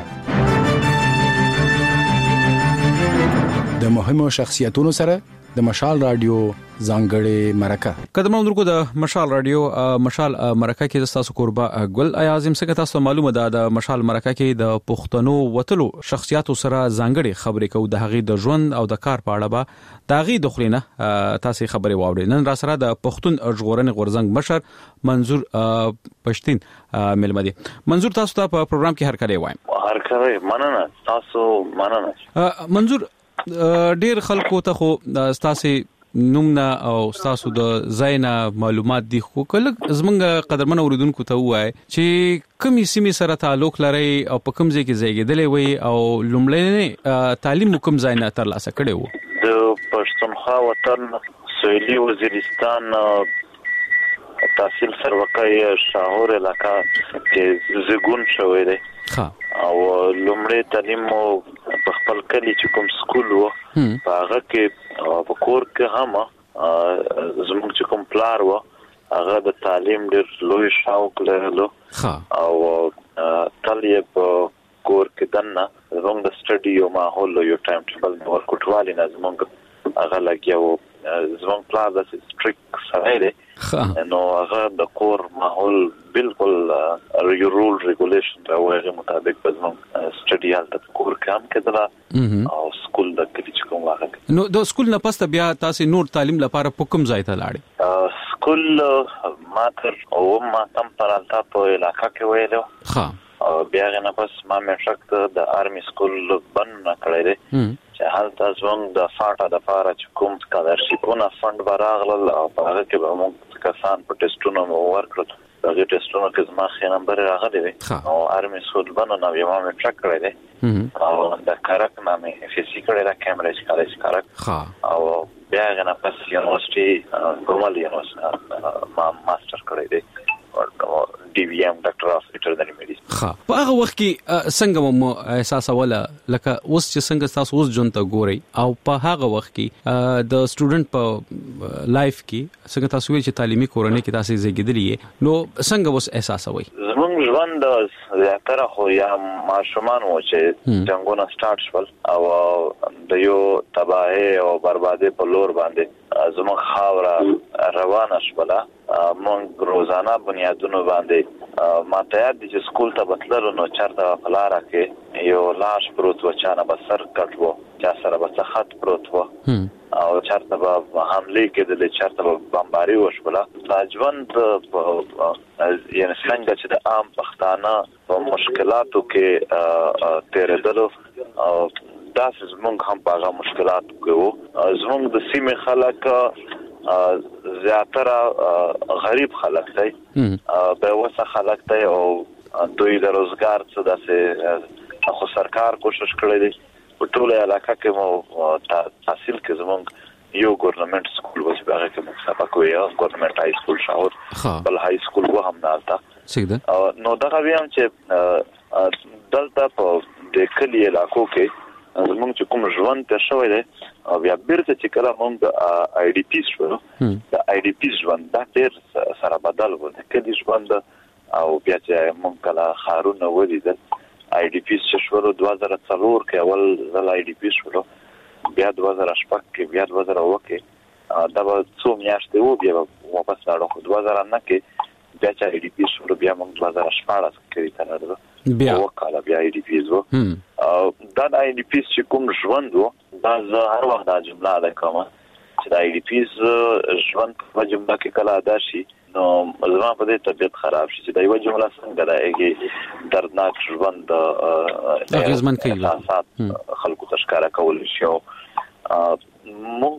د مهمو شخصیتونو سره د مشال رادیو ځانګړې مرکه. قدم اندرکو د مشال رادیو مشال مرکه کې تاسو قربا ګل اعظم څنګه تاسو معلومه ده د مشال مرکه کې د پښتنو وتلو شخصیتو سره ځانګړې خبرې کوو د هغې د ژوند او د کار په اړه به د هغې د خلینه تاسو خبرې واورئ. نن را سره د پښتون ژغورنې غورځنګ مشر منظور پښتين ملمه دي. منظور تاسو ته په پروګرام کې هر کله وایم. هر کله مننه تاسو مننه. منظور ډیر خلکو ته خو تاسو نومنا او تاسو د زینا معلومات دي خو کله زمونږ قدرمن اوریدونکو ته وای چې کومې سیمې سره تعلق لري او په کوم ځای کې زیږیدلې وي او لومړنی تعلیم کوم ځای نه ترلاسه کړی وو؟ د پښتونخوا وطن سویلي وزیرستان تحصیل سروکای شاهور علاقہ کې زګون شوې ده. او لومړی تعلیم په خپل کلی چې کوم سکول وو هغه کې په کور کې هم زموږ چې کوم پلار وو هغه د تعلیم ډېر لوی شوق لرلو او تل یې په کور کې دنه زموږ د سټډي او ماحول یو ټایم ټیبل ورکوټوالي نه زموږ هغه لګیاو. زموږ پلار د سټریک سره دی نو هغه د کور ماحول بالکل یو رول ریګولیشن راوړي مطابق په زموږ سټډي حالت کور کام کېدله او سکول د کلی چې کوم واغ. نو د سکول نه پسته بیا تاسو نور تعلیم لپاره په کوم ځای ته لاړې؟ سکول ما تر او ما تم پرالتا په علاقہ کې ویلو. ها بیا نه پس ما مې شکت د آرمي سکول بند کړی دی چې حالت زموږ د فاټا د فارا چې کوم سکالرشپونه فند براغل او هغه کې به موږ کسان په ټیسټونو ورکړل. هغه ټیسټونو کې زما خې نمبر راغلی دی او آرمي سکول بند نو یې ما مې چک کړی دی او د کارک نامې فزیکل را کیمرې کالج کارک او بیا نه پس یونیورسيټي ګومل یونیورسيټي ما ماستر کړی دی ډي وی ام ډاکټر اف ویټرنری میډیسن. ها په هغه وخت کې څنګه مو احساس ولا لکه اوس چې څنګه تاسو اوس جون ته ګورئ او په هغه وخت کې د سټوډنټ په لایف کې څنګه تاسو ویل چې تعلیمي کورنۍ کې تاسو زیږیدلی نو څنګه اوس احساس وای؟ زموږ ژوند زیاتره خو یا ماشومان و چې څنګه سٹارټ شول او د یو تباہی او بربادي په لور باندې زموږ خاوره روانه شوله. مونږ روزانه بنیادونو باندې ماته یاد دي چې سکول ته بتللو نو چرته پلاره کې یو لاش پروت و چانه به سر کټ و چا سره به خط پروت و او چرته به حمله کېدلې چرته به بمباري وشوله. ژوند یعنې څنګه چې د عام پښتانه په مشکلاتو کې تېرېدلو او داسې زموږ هم په هغه مشکلاتو کې وو. زموږ د سیمې خلک زیاتره غریب خلک دی به وسه خلک دی او دوی د روزګار څه داسې خو سرکار کوشش کړی دی په ټوله علاقه کې مو تحصیل کې زموږ یو ګورنمنت سکول و چې هغه کې موږ سبق وایو ګورنمنت های سکول شاور بل های سکول و هم نه تا نو دا غویم چې دلته په د کلی علاقو کې زموږ چې کوم ژوند ته شوی دی او بیا بیرته چې کله موږ د آی ډي پی شو د آی ډي پی ژوند دا ډېر سره بدل و د کلی ژوند او بیا چې موږ کله ښارونه ولیدل آی ډي پی چې شولو دوه زره څلور کې اول ځل آی ډي پی شولو بیا دوه زره شپږ کې بیا دوه زره اووه کې دا به څو میاشتې وو بیا واپس لاړو خو دوه زره نه کې بیا چې آی ډي پی شولو بیا موږ دوه زره شپاړس کې ته لاړو بیا وکاله بیا آی ډي پی وو دا آی ډي پی چې کوم ژوند وو دا زه هر وخت دا جمله ادا کوم چې د آی ډي پی ژوند په جمله کې کله ادا شي نو زما په دې طبيعت خراب شي چې دا یو جمله څنګه راځي دردناک ژوند اغیزمن کوي خلکو تشکاره کول شي موږ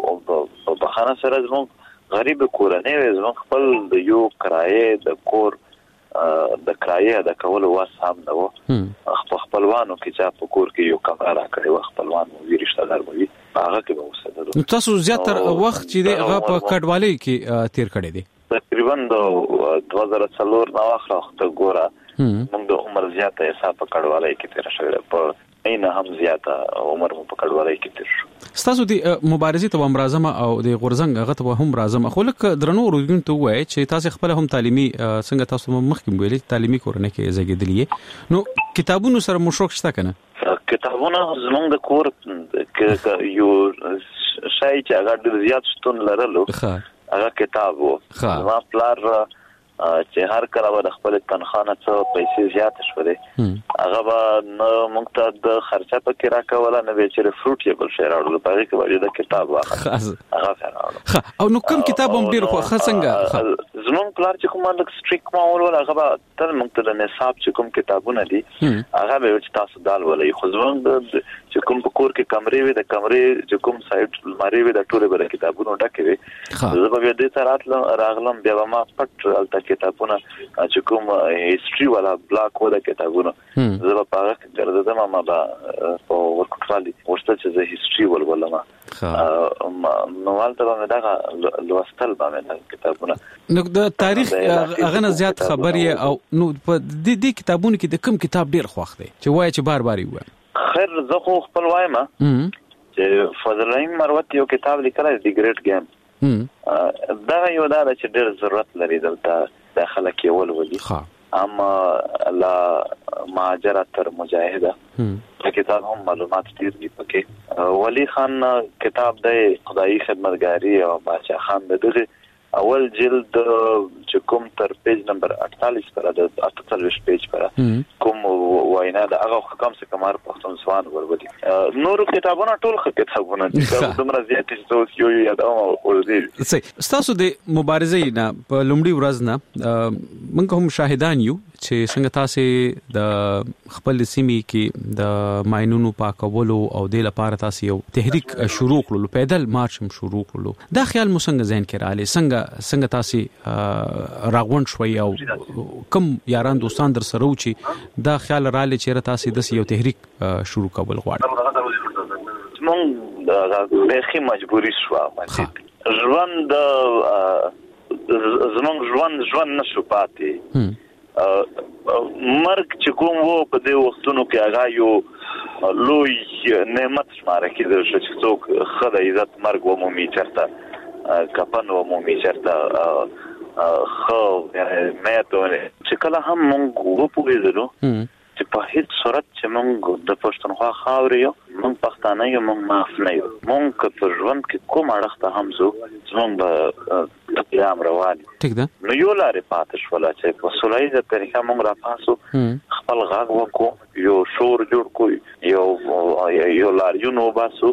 په خانه سره زموږ غریب کورنۍ زموږ خپل د یو کرایه د کور د کرایه د کولو واس هم نه و. خپلوانو کې چې په کور کې یو کمره کړی و، خپلوان مو رشتہ دار مو هغه کې به وسدلو. تاسو زیاتره وخت چې د هغه په کډوالۍ کې تیر کړی دی؟ تقریبا د دوه زره څلور نو اخره ګوره موږ د عمر زیاته حساب په کډوالۍ کې تیر شوی په اینه هم زیاته عمر مو په کډوالۍ کې تیر شو. ستاسو د مبارزې ته هم راځم او د غورزنګ هغه ته هم راځم، خو لکه درنو ورودون ته وای چې تاسو خپل هم تعلیمي څنګه تاسو مخکې ویلي تعلیمي کورنۍ کې زګیدلی، نو کتابونو سره مو شوق شته کنه؟ کتابونه زمونږ د کور کې یو شای چې هغه ډیر زیات شتون لرلو هغه کتاب وو. ما پلار چې هر کله به خپل تنخواه څخه پیسې زیات شولې هغه به نه موږ ته د خرچه پکې راکوله نه به چې فروټ یې بل شي راوړل په هغه کې به د کتاب واخله هغه راوړل. او نو کوم کتاب هم ډیر خو څنګه زمونږ پلار چې کوم د سټریک ماول ولا هغه به تل موږ ته د نصاب چې کوم کتابونه دي هغه به چې تاسو دال ولې خو زمونږ چې کوم په کور کې کمرې وي د کمرې چې کوم سایت الماری وي د ټوله به کتابونه ډکې وي زه به دې ته راتلم راغلم بیا ما پټ الته کتابونه چې کوم هیستوري والا بلاک و د کتابونو زه به په هغه کې ګرځېدم ما به په ورکوټوالي ورسته چې زه هیستوري ولولم نو والته به مې دغه لوستل به مې کتابونه. نو د تاریخ هغه نه زیات خبرې او نو په دې کتابونو کې د کوم کتاب ډیر خوښ دی چې وایي چې بار بار یې وایي؟ خیر زه خو خپل وایم چې فضل الرحیم مروت یو کتاب لیکلی دی ګریټ گیم دا یو دا چې ډیر ضرورت لري دلته داخله کې ولولي اما لا مهاجره تر مجاهده کتاب هم معلومات ډیر دي پکې. ولی خان کتاب د خدایي خدمتګاری او بادشاہ خان دغه اول جلد چې کوم تر پیج نمبر اٹتالیس پر د اٹتالیس پیج پر کوم وینا د هغه کوم څه کمر پښتون سوان ورولي نور کتابونه ټول خ کتابونه دي دومره زیات څه یو یو دا ورزي. تاسو د مبارزې نه په لومړي ورځ نه موږ هم شاهدان یو چې څنګه تاسو د خپل سیمې کې د ماينونو پاکولو او د لپاره تاسو یو تحریک شروع کړلو، پیدل مارچ هم شروع کړلو. دا خیال مو څنګه ذهن کې رااله؟ څنګه څنګه تاسو راغون شوي او کوم یاران دوستان در سره و چې دا خیال رااله چې تاسو د یو تحریک شروع کول غواړئ؟ موږ د خې مجبوري شو باندې ژوند زمونږ ژوند ژوند نشو پاتې مرګ چې کوم وو په دې وختونو کې هغه یو لوی نعمت شماره کېدل چې څوک خدای عزت مرګ ومومي چرته کپن ومومي چرته خو مې ته چې کله هم مونږ وپوهېدلو چې په هیڅ صورت چې مونږ د پښتونخوا خاورې یو مونږ پښتانه یو مونږ معاف نه یو مونږ که په ژوند کې کوم اړخ ته هم ځو زمونږ به د قیام روان ټیک ده. نو یو لارې پاتې شوله چې په سوله ییزه طریقه مونږ راپاسو خپل غږ وکړو یو شور جوړ کړو یو یو لاریون وباسو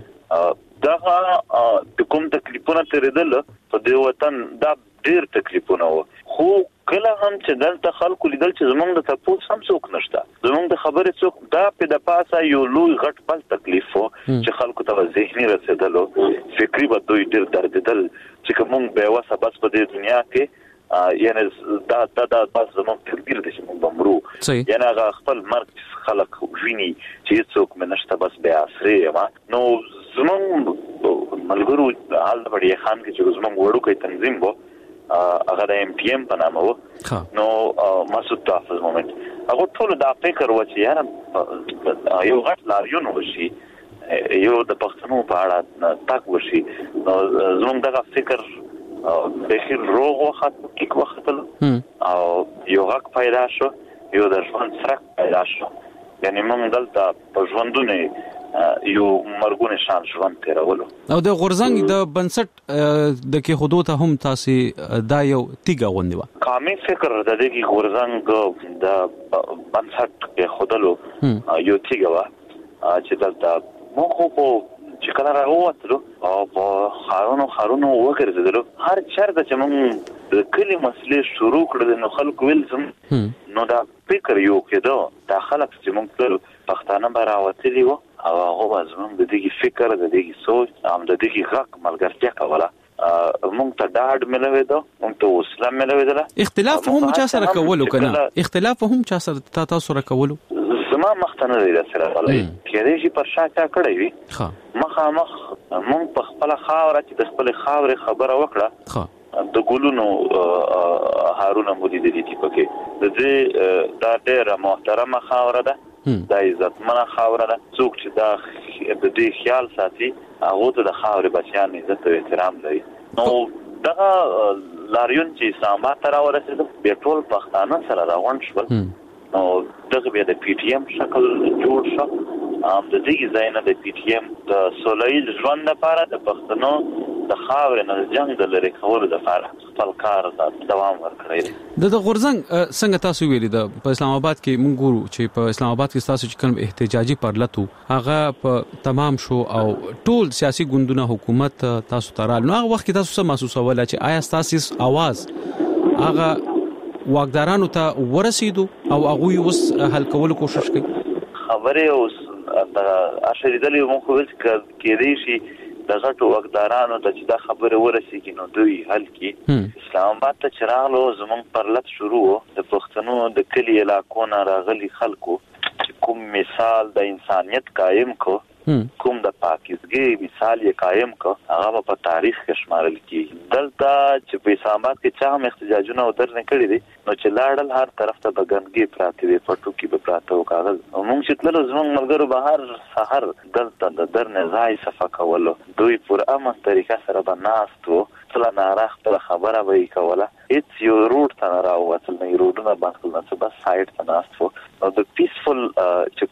دغه د کوم تکلیفونه تیرېدل په دې وطن دا ډېر تکلیفونه وو خو کله هم چې دلته خلکو لیدل چې زمونږ د تپوس هم څوک نشته زمونږ د خبرې څوک دا په د پاسه یو لوی غټ بل تکلیف وو چې خلکو ته ذهني رسېدلو فکري به دوی ډېر دردېدل چې که مونږ بېوسه بس په دې دنیا کې یعنی دا دا دا بس زمونږ تقدیر دی چې مونږ به مرو یعنی هغه خپل مرګ خلک ویني چې هېڅوک مې نشته بس بې آسرې یم نو زمونږ ملګرو حال د بډیه خان کې چې زمونږ وړوکی تنظیم وو هغه د ایم پی ایم په نامه وو نو مسعود تحفظ مومنت هغه ټول دا فکر و چې یاره یو غټ لاریون وشي یو د پښتنو په اړه تاک وشي نو زموږ دغه فکر بخیر روغ وخت کې وختل او یو غږ پیدا شو یو د ژوند سرک پیدا شو یعنی موږ دلته په ژوندونه یو مرګونه شان ژوند تیرولو. او د غورزنګ د بنسټ د کې خودو ته هم تاسو دا یو تیګه غونډه و قامي فکر د دې کې غورزنګ د بنسټ کې خودلو یو تیګه و چې دلته مو خو چې کله راووتلو او په خارونو خارونو وګرځیدلو هر چرته چې موږ د کلی مسلې شروع کړل نو خلک ویل زم نو دا فکر یو کېدو دا خلک چې موږ ټول پښتانه به راوتلي وو او هغه زموږ د دې فکر د دې سوچ هم د دې غږ ملګرتیا کوله مونږ ته ډاډ ملوي دو مونږ ته وسله ملوي ده. اختلاف هم چا سره کولو کنه اختلاف هم چا سره تاسو سره کولو زما مختنه دی سره ولای کېدې شي پر شاته کړی وي ها مخامخ مونږ په خپل خاور چې د خپل خاور خبره وکړه ها د ګلونو هارون مودي د دې پکې د دې دا ډېر محترمه خاور ده د عزت منه خاور ده څوک چې دا د دې خیال ساتي هغه ته د خاور بچیان عزت او احترام لري. نو دا لاریون چې سامان تر ورسېد به ټول پښتانه سره راغون شول نو دغه به د پی ټی ایم شکل جوړ شو ام د دې ځای نه د پی ټی ایم د سولېل ژوند لپاره د پښتنو د خاور نه جنگ د لری کولو لپاره خپل کار دوام ورکړي. د غورزنګ څنګه تاسو ویلي د په اسلام آباد کې مونږ ګورو چې په اسلام آباد کې تاسو چې کوم احتجاجي پرلتو هغه په تمام شو او ټول سیاسي ګوندونه حکومت تاسو ترال نو هغه وخت کې تاسو څه محسوسول چې آیا تاسو आवाज هغه واقدارانو ته ورسېدو او هغه اوس حل کولو کوشش کوي؟ خبره اوس د اشریدلې مونږ خو کې دی شي د غټو واقدارانو ته چې دا خبره ورسېږي نو دوی حل کی. اسلام آباد ته چراغلو زمونږ پرلط شروع د پښتنو د کلی علاقو نه راغلي خلکو چې کوم مثال د انسانيت قائم کو کوم د پاکیزګي مثال یې قائم کو هغه په تاریخ کې شمارل کی. دلته چې په اسلام آباد کې چا هم احتجاجونه ودر نه کړی دي نو چې لاړل هر طرف ته بغنګي پراته دي پټو کې به پراته او کاغذ موږ چې تلل زموږ ملګرو بهر سحر دلته د درنه ځای صفه کولو دوی پر امن طریقه سره بناستو تل نه راخته خبره وی کوله هیڅ یو روټ ته راووتل نه روډونه باندې نه بس سایډ ته ناستو او د پیسفل چې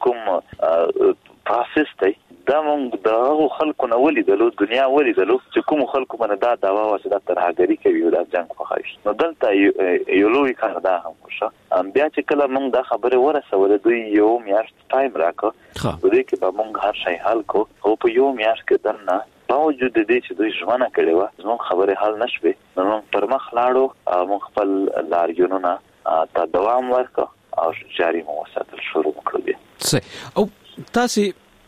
کوم پروسس دی دا موږ د خلکو نه ولیدلو دنیا ولیدلو چې کوم خلکو باندې دا داوا واسه د ترهګری کوي او د جنگ خوښي نو دلته یو لوی کار دا هم وشو بیا چې کله موږ دا خبره ورسول دوی یو میاشت ټایم راکړ په دې کې به موږ هر شي حل کو او په یو میاشت کې درنه باوجود دې چې دوی ژمنه کړې و زموږ خبره حل نشوي نو موږ پر مخ لاړو موږ خپل لاریونونه ته دوام ورکړو او جاري مو وساتل شروع کړو. او تاسو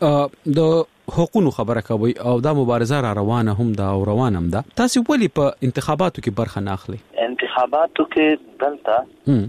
د حقوقو خبره کوي او دا مبارزه را روانه هم دا او روانه هم ده تاسو ولې په انتخاباتو کې برخه نه اخلي؟ انتخاباتو کې دلته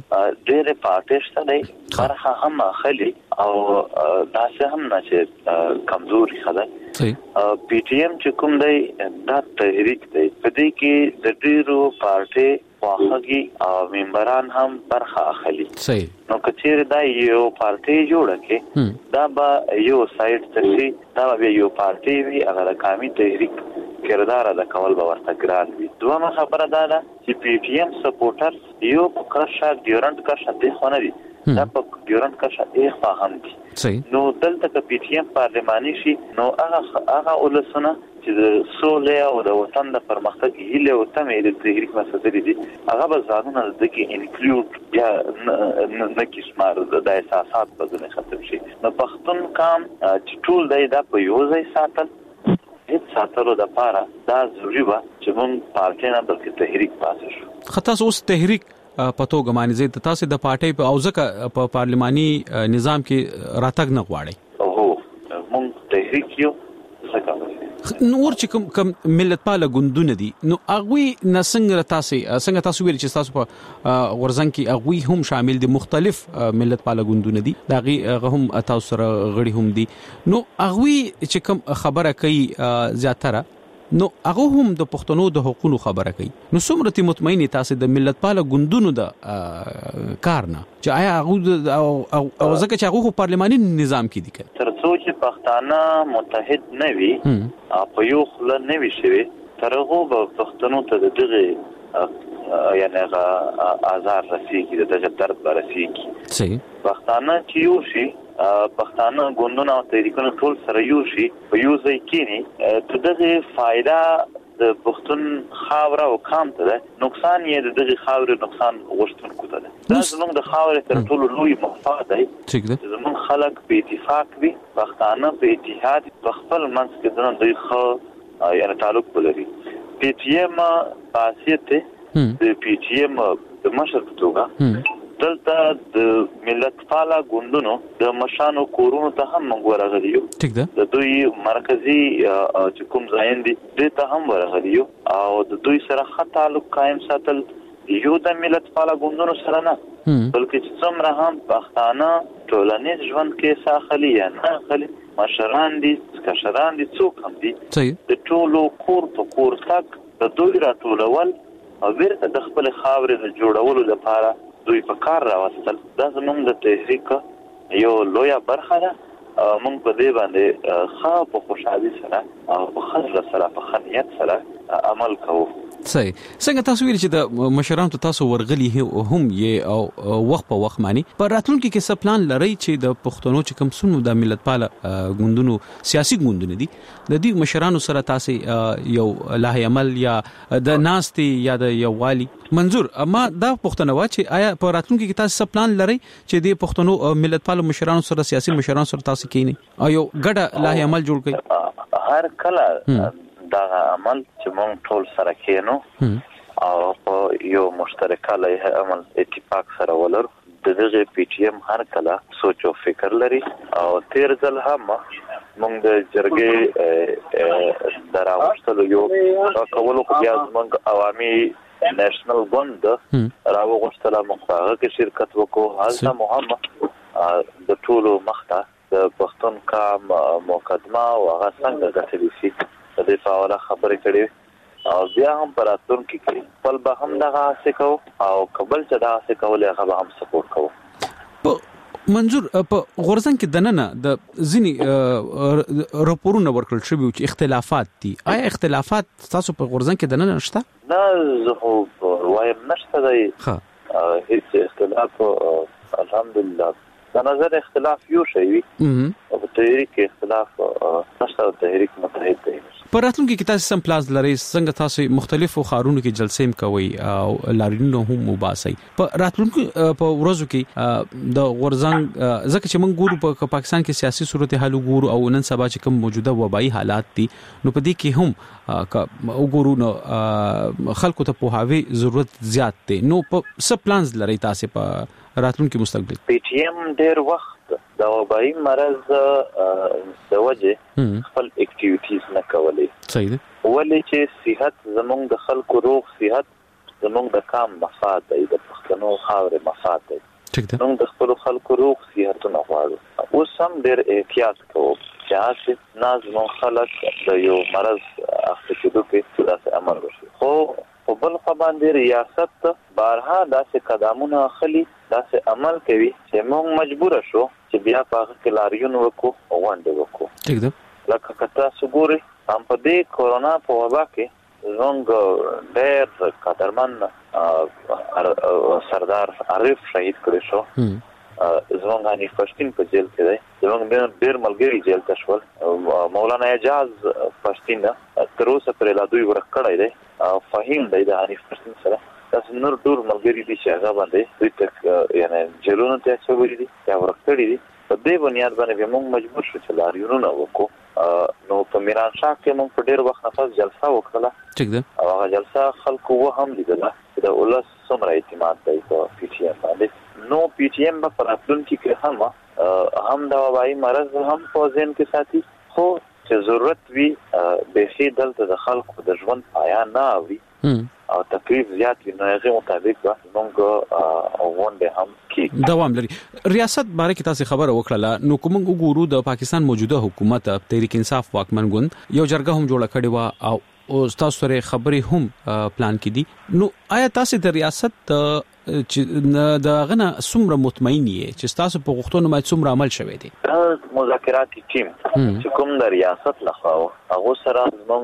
ډېر پارټي شته برخه هم اخلي او داسې هم نه چې کمزوري خلک پی ټی ایم چې کوم دی دا تحریک دی په دې کې د ډېرو پارټي واخغي او ممبران هم برخه اخلي. صحیح. نو کچېر دا یو پارټي جوړه کې دا به یو سایډ ترشي دا به یو پارټي وي هغه د قومي تحریک کردار ادا کول به ورته ګران وي. دوه خبره دا ده چې پی ټی ایم سپورټرز یو کرشا ډیورنت کرشا د خونه دي دا په ډیورنت کرشا یې فهم دي. صحیح. نو دلته ک پی ټی ایم پارلماني شي نو هغه هغه ولسونه چې د سولې او د وطن د پرمختګ هیله او تمې د تحریک مسدري دي هغه به ځانونه د کې انکلود یا نه کې شمار د احساسات په ځنه ختم شي. نو پښتون کام چې ټول دی دا په یو ځای ساتل هیڅ ساتلو د پاره دا ضروري و چې موږ پارټي نه بلکې تحریک پاسه شو. خطا اوس تحریک پتو غمانې زید تاسو د پارټي په اوځکه په پارلماني نظام کې راتګ نه غواړي. اوه موږ تحریک یو څنګه نور چې کوم کوم ملت پاله ګوندونه دي نو اغوی نسنګ تاسو څنګه تاسو ویل چې تاسو په غورزنګ کې اغوی هم شامل دي مختلف ملت پاله ګوندونه دي دا غي هم تاسو سره غړي هم دي نو اغوی چې کوم خبره کوي زیاتره نو هغه هم د پښتنو د حقوقو خبره کوي نو څومره تی مطمئن تاسو د ملت پاله ګوندونو د کار نه چې آیا هغه او ځکه چې هغه پارلماني نظام کې دي تر څو چې پښتانه متحد نه وي په یو خل نه وي شوی تر هغه به پښتنو ته دغه یعنی هغه آزار رسیږي دغه درد رسیږي. صحیح. پښتانه چې یو شي پښتانه ګوندونه او تحریکونه ټول سره یو شي په یو ځای کې ته دغه فائدہ د پښتون خاور او قام ته نقصان یې دغه خاور نقصان غوښتونکو ته دا زموږ د خاور تر ټولو لوی مفاد دی. ٹھیک ده. زموږ خلک په اتفاق وي پښتانه په اتحاد په خپل منځ کې دغه دوی خو یعنی تعلق ولري. پی ټی ایم خاصیت د پی ټی ایم د مشر په توګه دلته د ملت پالا ګوندونو د مشانو کورونو ته هم موږ ورغلیو. ټیک ده. د دوی مرکزی چې کوم ځای دی د ته هم ورغلیو او د دوی سره ښه تعلق قائم ساتل یو د ملت پالا ګوندونو سره نه بلکې چې څومره هم پښتانه ټولنیز ژوند کې ساخلي یا نه خلي مشران دي کشران دي څوک هم دي د ټولو کور په کور تک د دوی راټولول او ورته د خپل خاورې د جوړولو لپاره دوی په کار راوستل. دا زموږ د تحریک یو لویه برخه ده. موږ په دې باندې ښه په خوشحالي سره او په خزله سره په خنیت سره عمل کوو. صحیح. څنګه تاسو ویل چې د مشرانو ته تاسو ورغلي هم یې او وخت په وخت مانی پر راتلونکي کې څه پلان لري چې د پښتنو چې کوم سونو د ملت پاله ګوندونو سیاسي ګوندونه دي د دې مشرانو سره تاسو یو لاه عمل یا د ناستي یا د یو والی منظور اما دا پښتنو چې آیا پر راتلونکي کې تاسو څه پلان لري چې د پښتنو ملت پاله مشرانو سره سیاسي مشرانو سره تاسو کینی او یو ګډه لاه عمل جوړ کړئ؟ هر کله دا عمل چې موږ ټول سره کېنو او په یو مشترکه لایحه عمل اتفاق سره ولر د دغه پی ټی ایم هر کله سوچ او فکر لري او تیر ځل هم موږ د جرګې دراوستلو یو کولو خو بیا موږ عوامي نېشنل ګوند راوغوښتل موږ هغه کې شرکت وکړو. هلته محمد د ټولو مخته د پښتون کام مقدمه او هغه څنګه غوښتل شي د دې په اړه خبرې کړې او بیا هم پر اتونکو کې خپل به هم دغه څه کو او قبل چې دا څه کول هغه به هم سپورټ کوو. منظور په غورزنګ کې دننه د ځینی راپورونه ورکړل شوی چې اختلافات دي. آیا اختلافات تاسو په غورزنګ کې دننه نشته؟ نه زه خو وایم نشته دی. ها هیڅ اختلاف الحمدلله د نظر اختلاف یو شی وي او په تحریک اختلاف نشته. تحریک متحد دی. پر راتلونکي کې تاسو سم پلاز لري څنګه تاسو مختلفو خارونو کې جلسې کوي او لاریونونه هم مباسي په راتلونکي په ورځو کې د غورزنګ ځکه چې موږ ګورو په پاکستان کې سیاسي صورتحال ګورو او نن سبا چې کوم موجوده وبایي حالات دي نو په دې کې هم وګورو نو خلکو ته په هاوی ضرورت زیات دي. نو په سب پلانز لري تاسو په راتلونکي مستقبل؟ پی ټی ایم ډیر وخت د وبایي مرز د وجه خپل اکټیویټیز نه کولې. صحیح ده. ولې چې صحت زموږ د خلکو روغ صحت زموږ د کام مفاد دی د پښتنو خاورې مفاد دی. ټیک ده. موږ د خپل خلکو روغ صحتونه غواړو. اوس هم ډېر احتیاط کوو چې هغه نازم خلک د یو مرز اخته کېدو کې داسې عمل وشي. خو په بل خوا باندې ریاست بارها داسې قدمونه اخلي داسې عمل کوي چې موږ مجبور شو چې بیا په هغه کې لاریون وکړو او غونډې وکړو. ټیک ده. لکه که تاسو ګورئ هم په دې کورونا په وبا کې زموږ ډېر قدرمن سردار عارف شهید کړی شو. زموږ حنیف پښتین په جیل کې دی. زموږ ډېر ملګري جیل ته شول. مولانا اعجاز پښتین تر اوسه پرې لا دوی ورک کړی دی او فهیم دی د حنیف پښتین سره. تاسو نور ډېر ملګري دي چې هغه باندې دوی تک یعنی جیلونو ته اچولي دي یا ورک کړي دي. په دې بنیاد باندې موږ مجبور شو چې لاریونونه وکړو. نو په میران شاه کې موږ په ډېر وخت نفس جلسه وکړه. ټیک ده. او هغه جلسه خلکو و هم لیدله چې د ولس څومره اعتماد دی په پی ټی ایم باندې. نو پی ټی ایم په راتلونکي کې هم هم د وبایي مرض هم په ذهن کې ساتي خو چې ضرورت وي بیخي دلته د خلکو د ژوند پایان نه اوي او تکلیف زیات وي نو هغه مطابق موږ غونډې هم کې دوام لري. ریاست باره کې تاسو خبره وکړه نو کوم وګورو د پاکستان موجوده حکومت تحریک انصاف واکمن ګوند یو جرګه هم جوړه کړې و او او تاسو سره خبرې هم پلان کړي. نو آیا تاسو د ریاست چې د غنه څومره مطمئن یې چې تاسو په غوښتنو باندې څومره عمل شوی دی؟ مذاکراتي ټیم چې کوم د ریاست لخوا هغه سره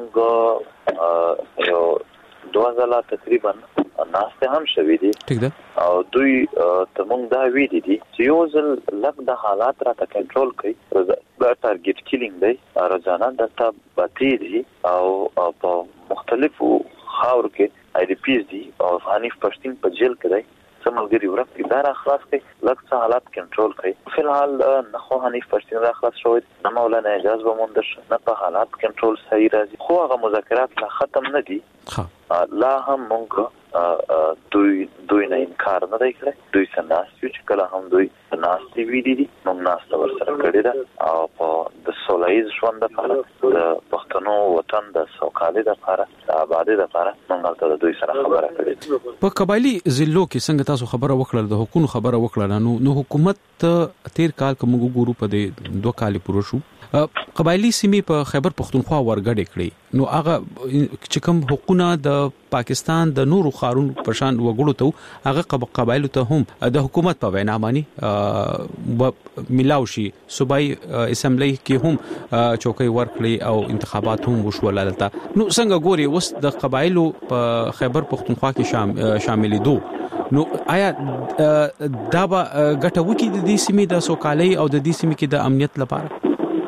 موږ یو دوه ځله تقریبا ناسته هم شوې دي. ٹھیک ده. او دوی ته موږ دا ویلي دي چې یو ځل لږ د حالات را ته کنټرول کړي دا ټارګټ کیلینګ دی روزانه دلته باتي دي او په مختلفو خاور کې آی ډی پیز دي او حنیف پښتین په جیل کې دی. سملګری ورته دا را خلاص کړي لږ څه حالات کنټرول کړي. فلحال نه خو حنیف پښتین را خلاص شوی نه مولانا اعجاز به مونږ درش نه په حالات کنټرول صحیح راځي خو هغه مذاکرات لا ختم نه دي. لا هم موږ دوی دوی نه انکار نه دی کړی. دوی سناستي چې کله هم دوی سناستي ویلي دي نو ناسته ورسره کړې ده او په د سولهییز ژوند لپاره د پښتنو وطن د سوکالۍ لپاره د آبادۍ لپاره موږ ته دوی سره خبره کړې. په قبایلی ضلعو کې څنګه تاسو خبره وکړه د حکومت خبره وکړه نو نو حکومت تیر کال کوم ګورو په دې دوه کال پورې شو قبایلی سیمې په خیبر پختونخوا ورګډې کړې نو هغه چې کوم حقوقونه د پاکستان د نورو خارونو په شان وګړو ته هغه قبایلو ته هم د حکومت په وینا باندې ملاو شي. صوبایي اسمبلی کې هم چوکۍ ورکړي او انتخابات هم وشول دلته. نو څنګه ګوري اوس د قبایلو په خیبر پختونخوا کې شاملې دو نو آیا دا به ګټه وکړي د دې سیمې د سوکالۍ او د دې سیمې کې د امنیت لپاره؟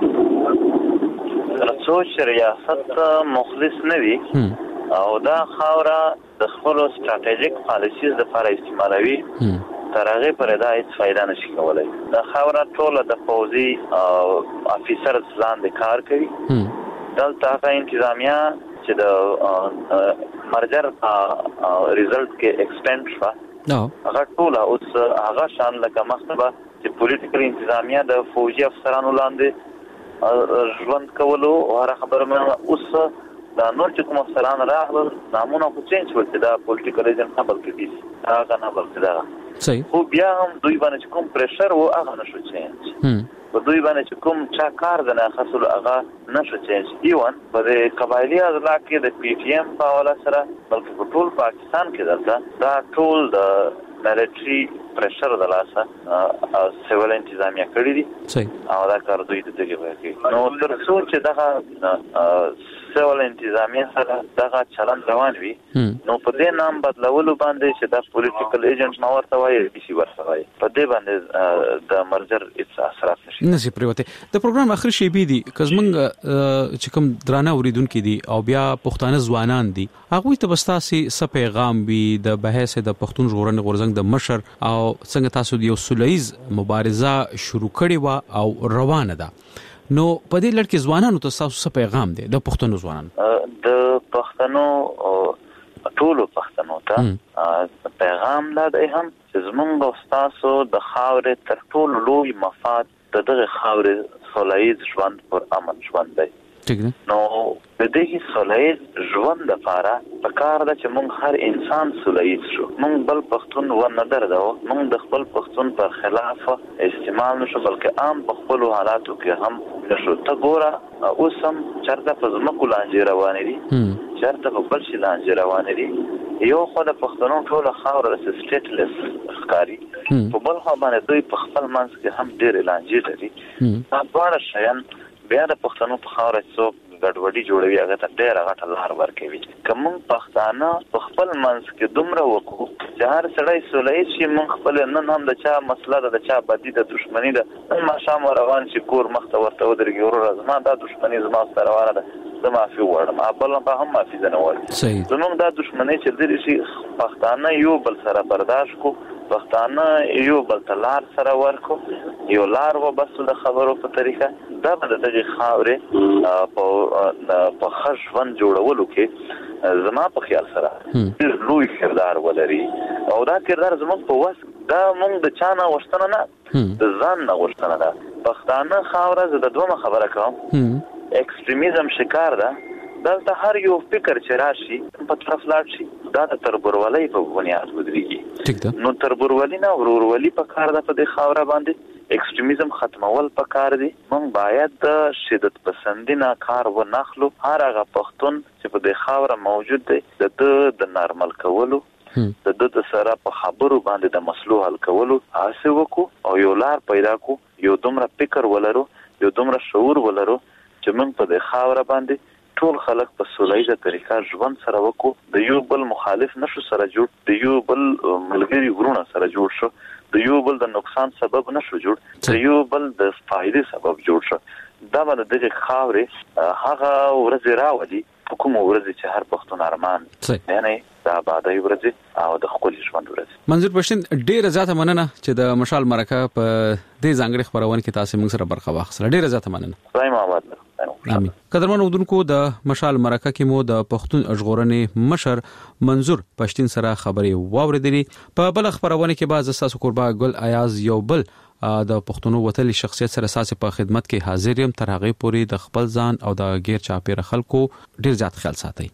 سوچ ریاست مخلص نه وي او دا خاوره د خپل ستراتیژیک پالیسیز لپاره استعمالوي تر هغه پرې دا هیڅ فائدہ نشي کولای. دا خاوره ټول د فوزي افیسر لاندې کار کوي. دلته هغه انتظامیه چې د مرجر ریزلټ کې ایکسپینډ شو هغه ټول اوس هغه شان لکه مخته چې پولیټیکل انتظامیه د فوجي افسرانو لاندې ژوند کولو او هر خبره مې اوس دا نور چې کوم افسران راغلل نامونه خو چینج شول چې دا پولیټیکل ایجنټ نه بلکې دي هغه نه بلکې دا صحیح خو بیا هم دوی باندې کوم پریشر و هغه نشو چینج په دوی باندې چې کوم چا کار د نه خاصو هغه نشو چینج ایوان په قبایلی اضلاع کې د پی ټی ایم په حواله سره بلکې په ټول پاکستان کې دلته دا ټول د ملټری پریشر د لاسه سیول انتظامیه کړی دي صحیح او دا کار دوی د دغه وکړي. نو تر څو چې دغه سیول انتظامیه سره دغه چلن روان وي نو په دې نام بدلولو باندې چې د پولیټیکل ایجنټ نو ورته وایي شي ورته وایي په دې باندې د مرجر اثرات نشي نشي پریوته. د پروګرام اخر شی بي دي کزمنګ چې کوم درانه اوریدونکو دي او بیا پښتانه ځوانان دي هغه ته بستاسي س پیغام وي د بحث د پښتون ژغورنې غورځنګ د مشر او څنګه تاسو د یو سولهییز مبارزه شروع کړې و او روانه ده نو په دې لړ کې ځوانانو ته تاسو څه پیغام دی د پښتنو ځوانانو د پښتنو ټولو پښتنو ته پیغام دا دی هم چې زموږ او تاسو د خاورې تر ټولو لوی مفاد د دغه خاورې سولهییز ژوند پر امن ژوند دی. نو د دې سولهییز ژوند لپاره پکار ده چې موږ هر انسان سولهییز شو. موږ بل پښتون و نه درځو موږ د خپل پښتون پر خلاف استعمال نشو بلکې عام په خپل حالاتو کې هم نشو. ته ګوره اوس هم چرته په ځمکو لاندې روانې دي چرته په بل شي لاندې روانې دي یو خو د پښتنو ټوله خاوره د سټیټلس ښکاري په بل خوا باندې دوی په خپل منځ کې هم ډېرې لانجې لري. دا دواړه شیان بیا د پښتنو په خاوره څوک ګډوډي جوړوي هغه ته ډېره غټه لار ورکوي. که موږ پښتانه په خپل منځ کې دومره وکړو چې هر سړی سولهییز شي موږ خپل نن هم د چا مسله ده د چا بدي د دښمني ده نن ماښام روان چې کور مخته ورته ودرېږي وروره زما دا دښمني زما سره روانه ده زه معافي غواړم بل به هم معافي زه نه غواړم. زموږ دا دښمني چې لرې شي پښتانه یو بل سره برداشت کو پښتانه یو بل ته لار سره ورکو یو لار وباسو د خبرو په طریقه دا به د دغه خاورې په ښه ژوند جوړولو کې زما په خیال سره ډېر لوی کردار ولري او دا کردار زموږ په وس دا موږ د چا نه غوښتنه نه د ځان نه غوښتنه ده. پښتانه خاوره زه د دومره خبره کوم ایکستریمیزم شکار ده دلته هر یو فکر چې راشي په طرف لاړ شي دا د تربورولۍ په بنیاد ودرېږي. نو تربورولي نه ورورولي په کار ده په دې خاوره باندې ایکستریمیزم ختمول په کار دي. موږ باید د شدت پسندي نه کار وناخلو. هر هغه پښتون چې په دې خاوره موجود دی د د نارمل کولو د د سره په خبرو باندې د مسلو حل کولو هڅه وکړو او یو لار پیدا کو یو دومره فکر ولرو یو دومره شعور ولرو چې موږ په دې خاوره باندې ټول خلک په سولهییزه طریقه ژوند سره وکړو د یو بل مخالف نشو سره جوړ د یو بل ملګری ورونه سره جوړ شو د یو بل د نقصان سبب نشو جوړ د یو بل د فائدې سبب جوړ شو. دا باندې دغه خاورې هغه ورځ راوړي کوم ورځ چې هر پښتون ارمان یعنی د آبادی ورځ او د خپل ژوند ورځ. منظور پښتون ډیره زیاته مننه چې د مشال مرکه په دې ځانګړي خبرونه کې تاسو موږ سره برخه واخیسته. ډیره زیاته مننه. خدای مو آباد. امين. قدرمن اودونکو د مشال مرکه کې مو د پښتون ژغورنې مشر منظور پښتين سره خبرې واوریدلې. په بل خبرونه کې باز اساس قربا ګل ایاز یو بل د پښتونو وتلی شخصیت سره اساس په خدمت کې حاضر یم. تر هغه پورې د خپل ځان او د غیر چاپیره خلکو ډیر زیات خیال ساتي.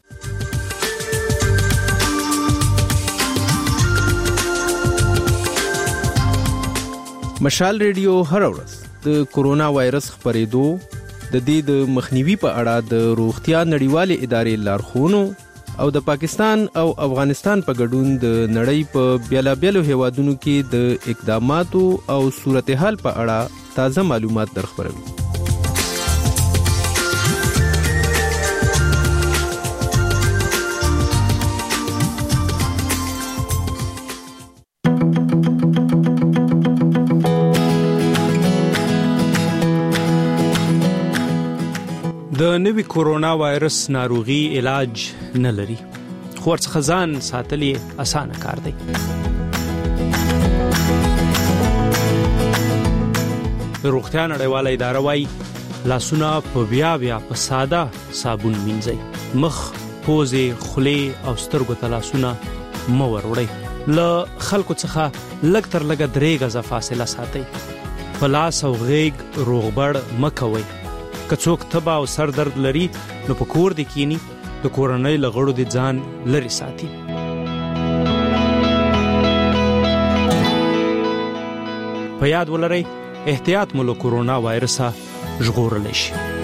مشال ریډیو هر ورځ د کورونا وایرس خپرېدو د دې د مخنیوي په اړه د روغتیا نړیوالې ادارې لارښوونو او د پاکستان او افغانستان په ګډون د نړۍ په بیلابیلو هیوادونو کې د اقداماتو او صورتحال په اړه تازه معلومات درخبروي. د نوي کورونا وایرس ناروغي علاج نه لري، خو ورڅخه ځان ساتل یې اسانه کار دی. روغتیا نړیواله اداره وايي لاسونه په بیا بیا په ساده صابون مینځئ. مخ، پوزې، خولې او سترګو ته لاسونه مه وروړئ. له خلکو څخه لږ تر لږه درې غزه فاصله ساتئ. په لاس او غېږ روغبړ مه کوئ. که څوک تبه او سر درد لري نو په کور دی کینی، د کورنۍ له غړو د ځان لري ساتي. په یاد ولرئ احتیاط مو له کورونا وایرسه ژغورلی شي.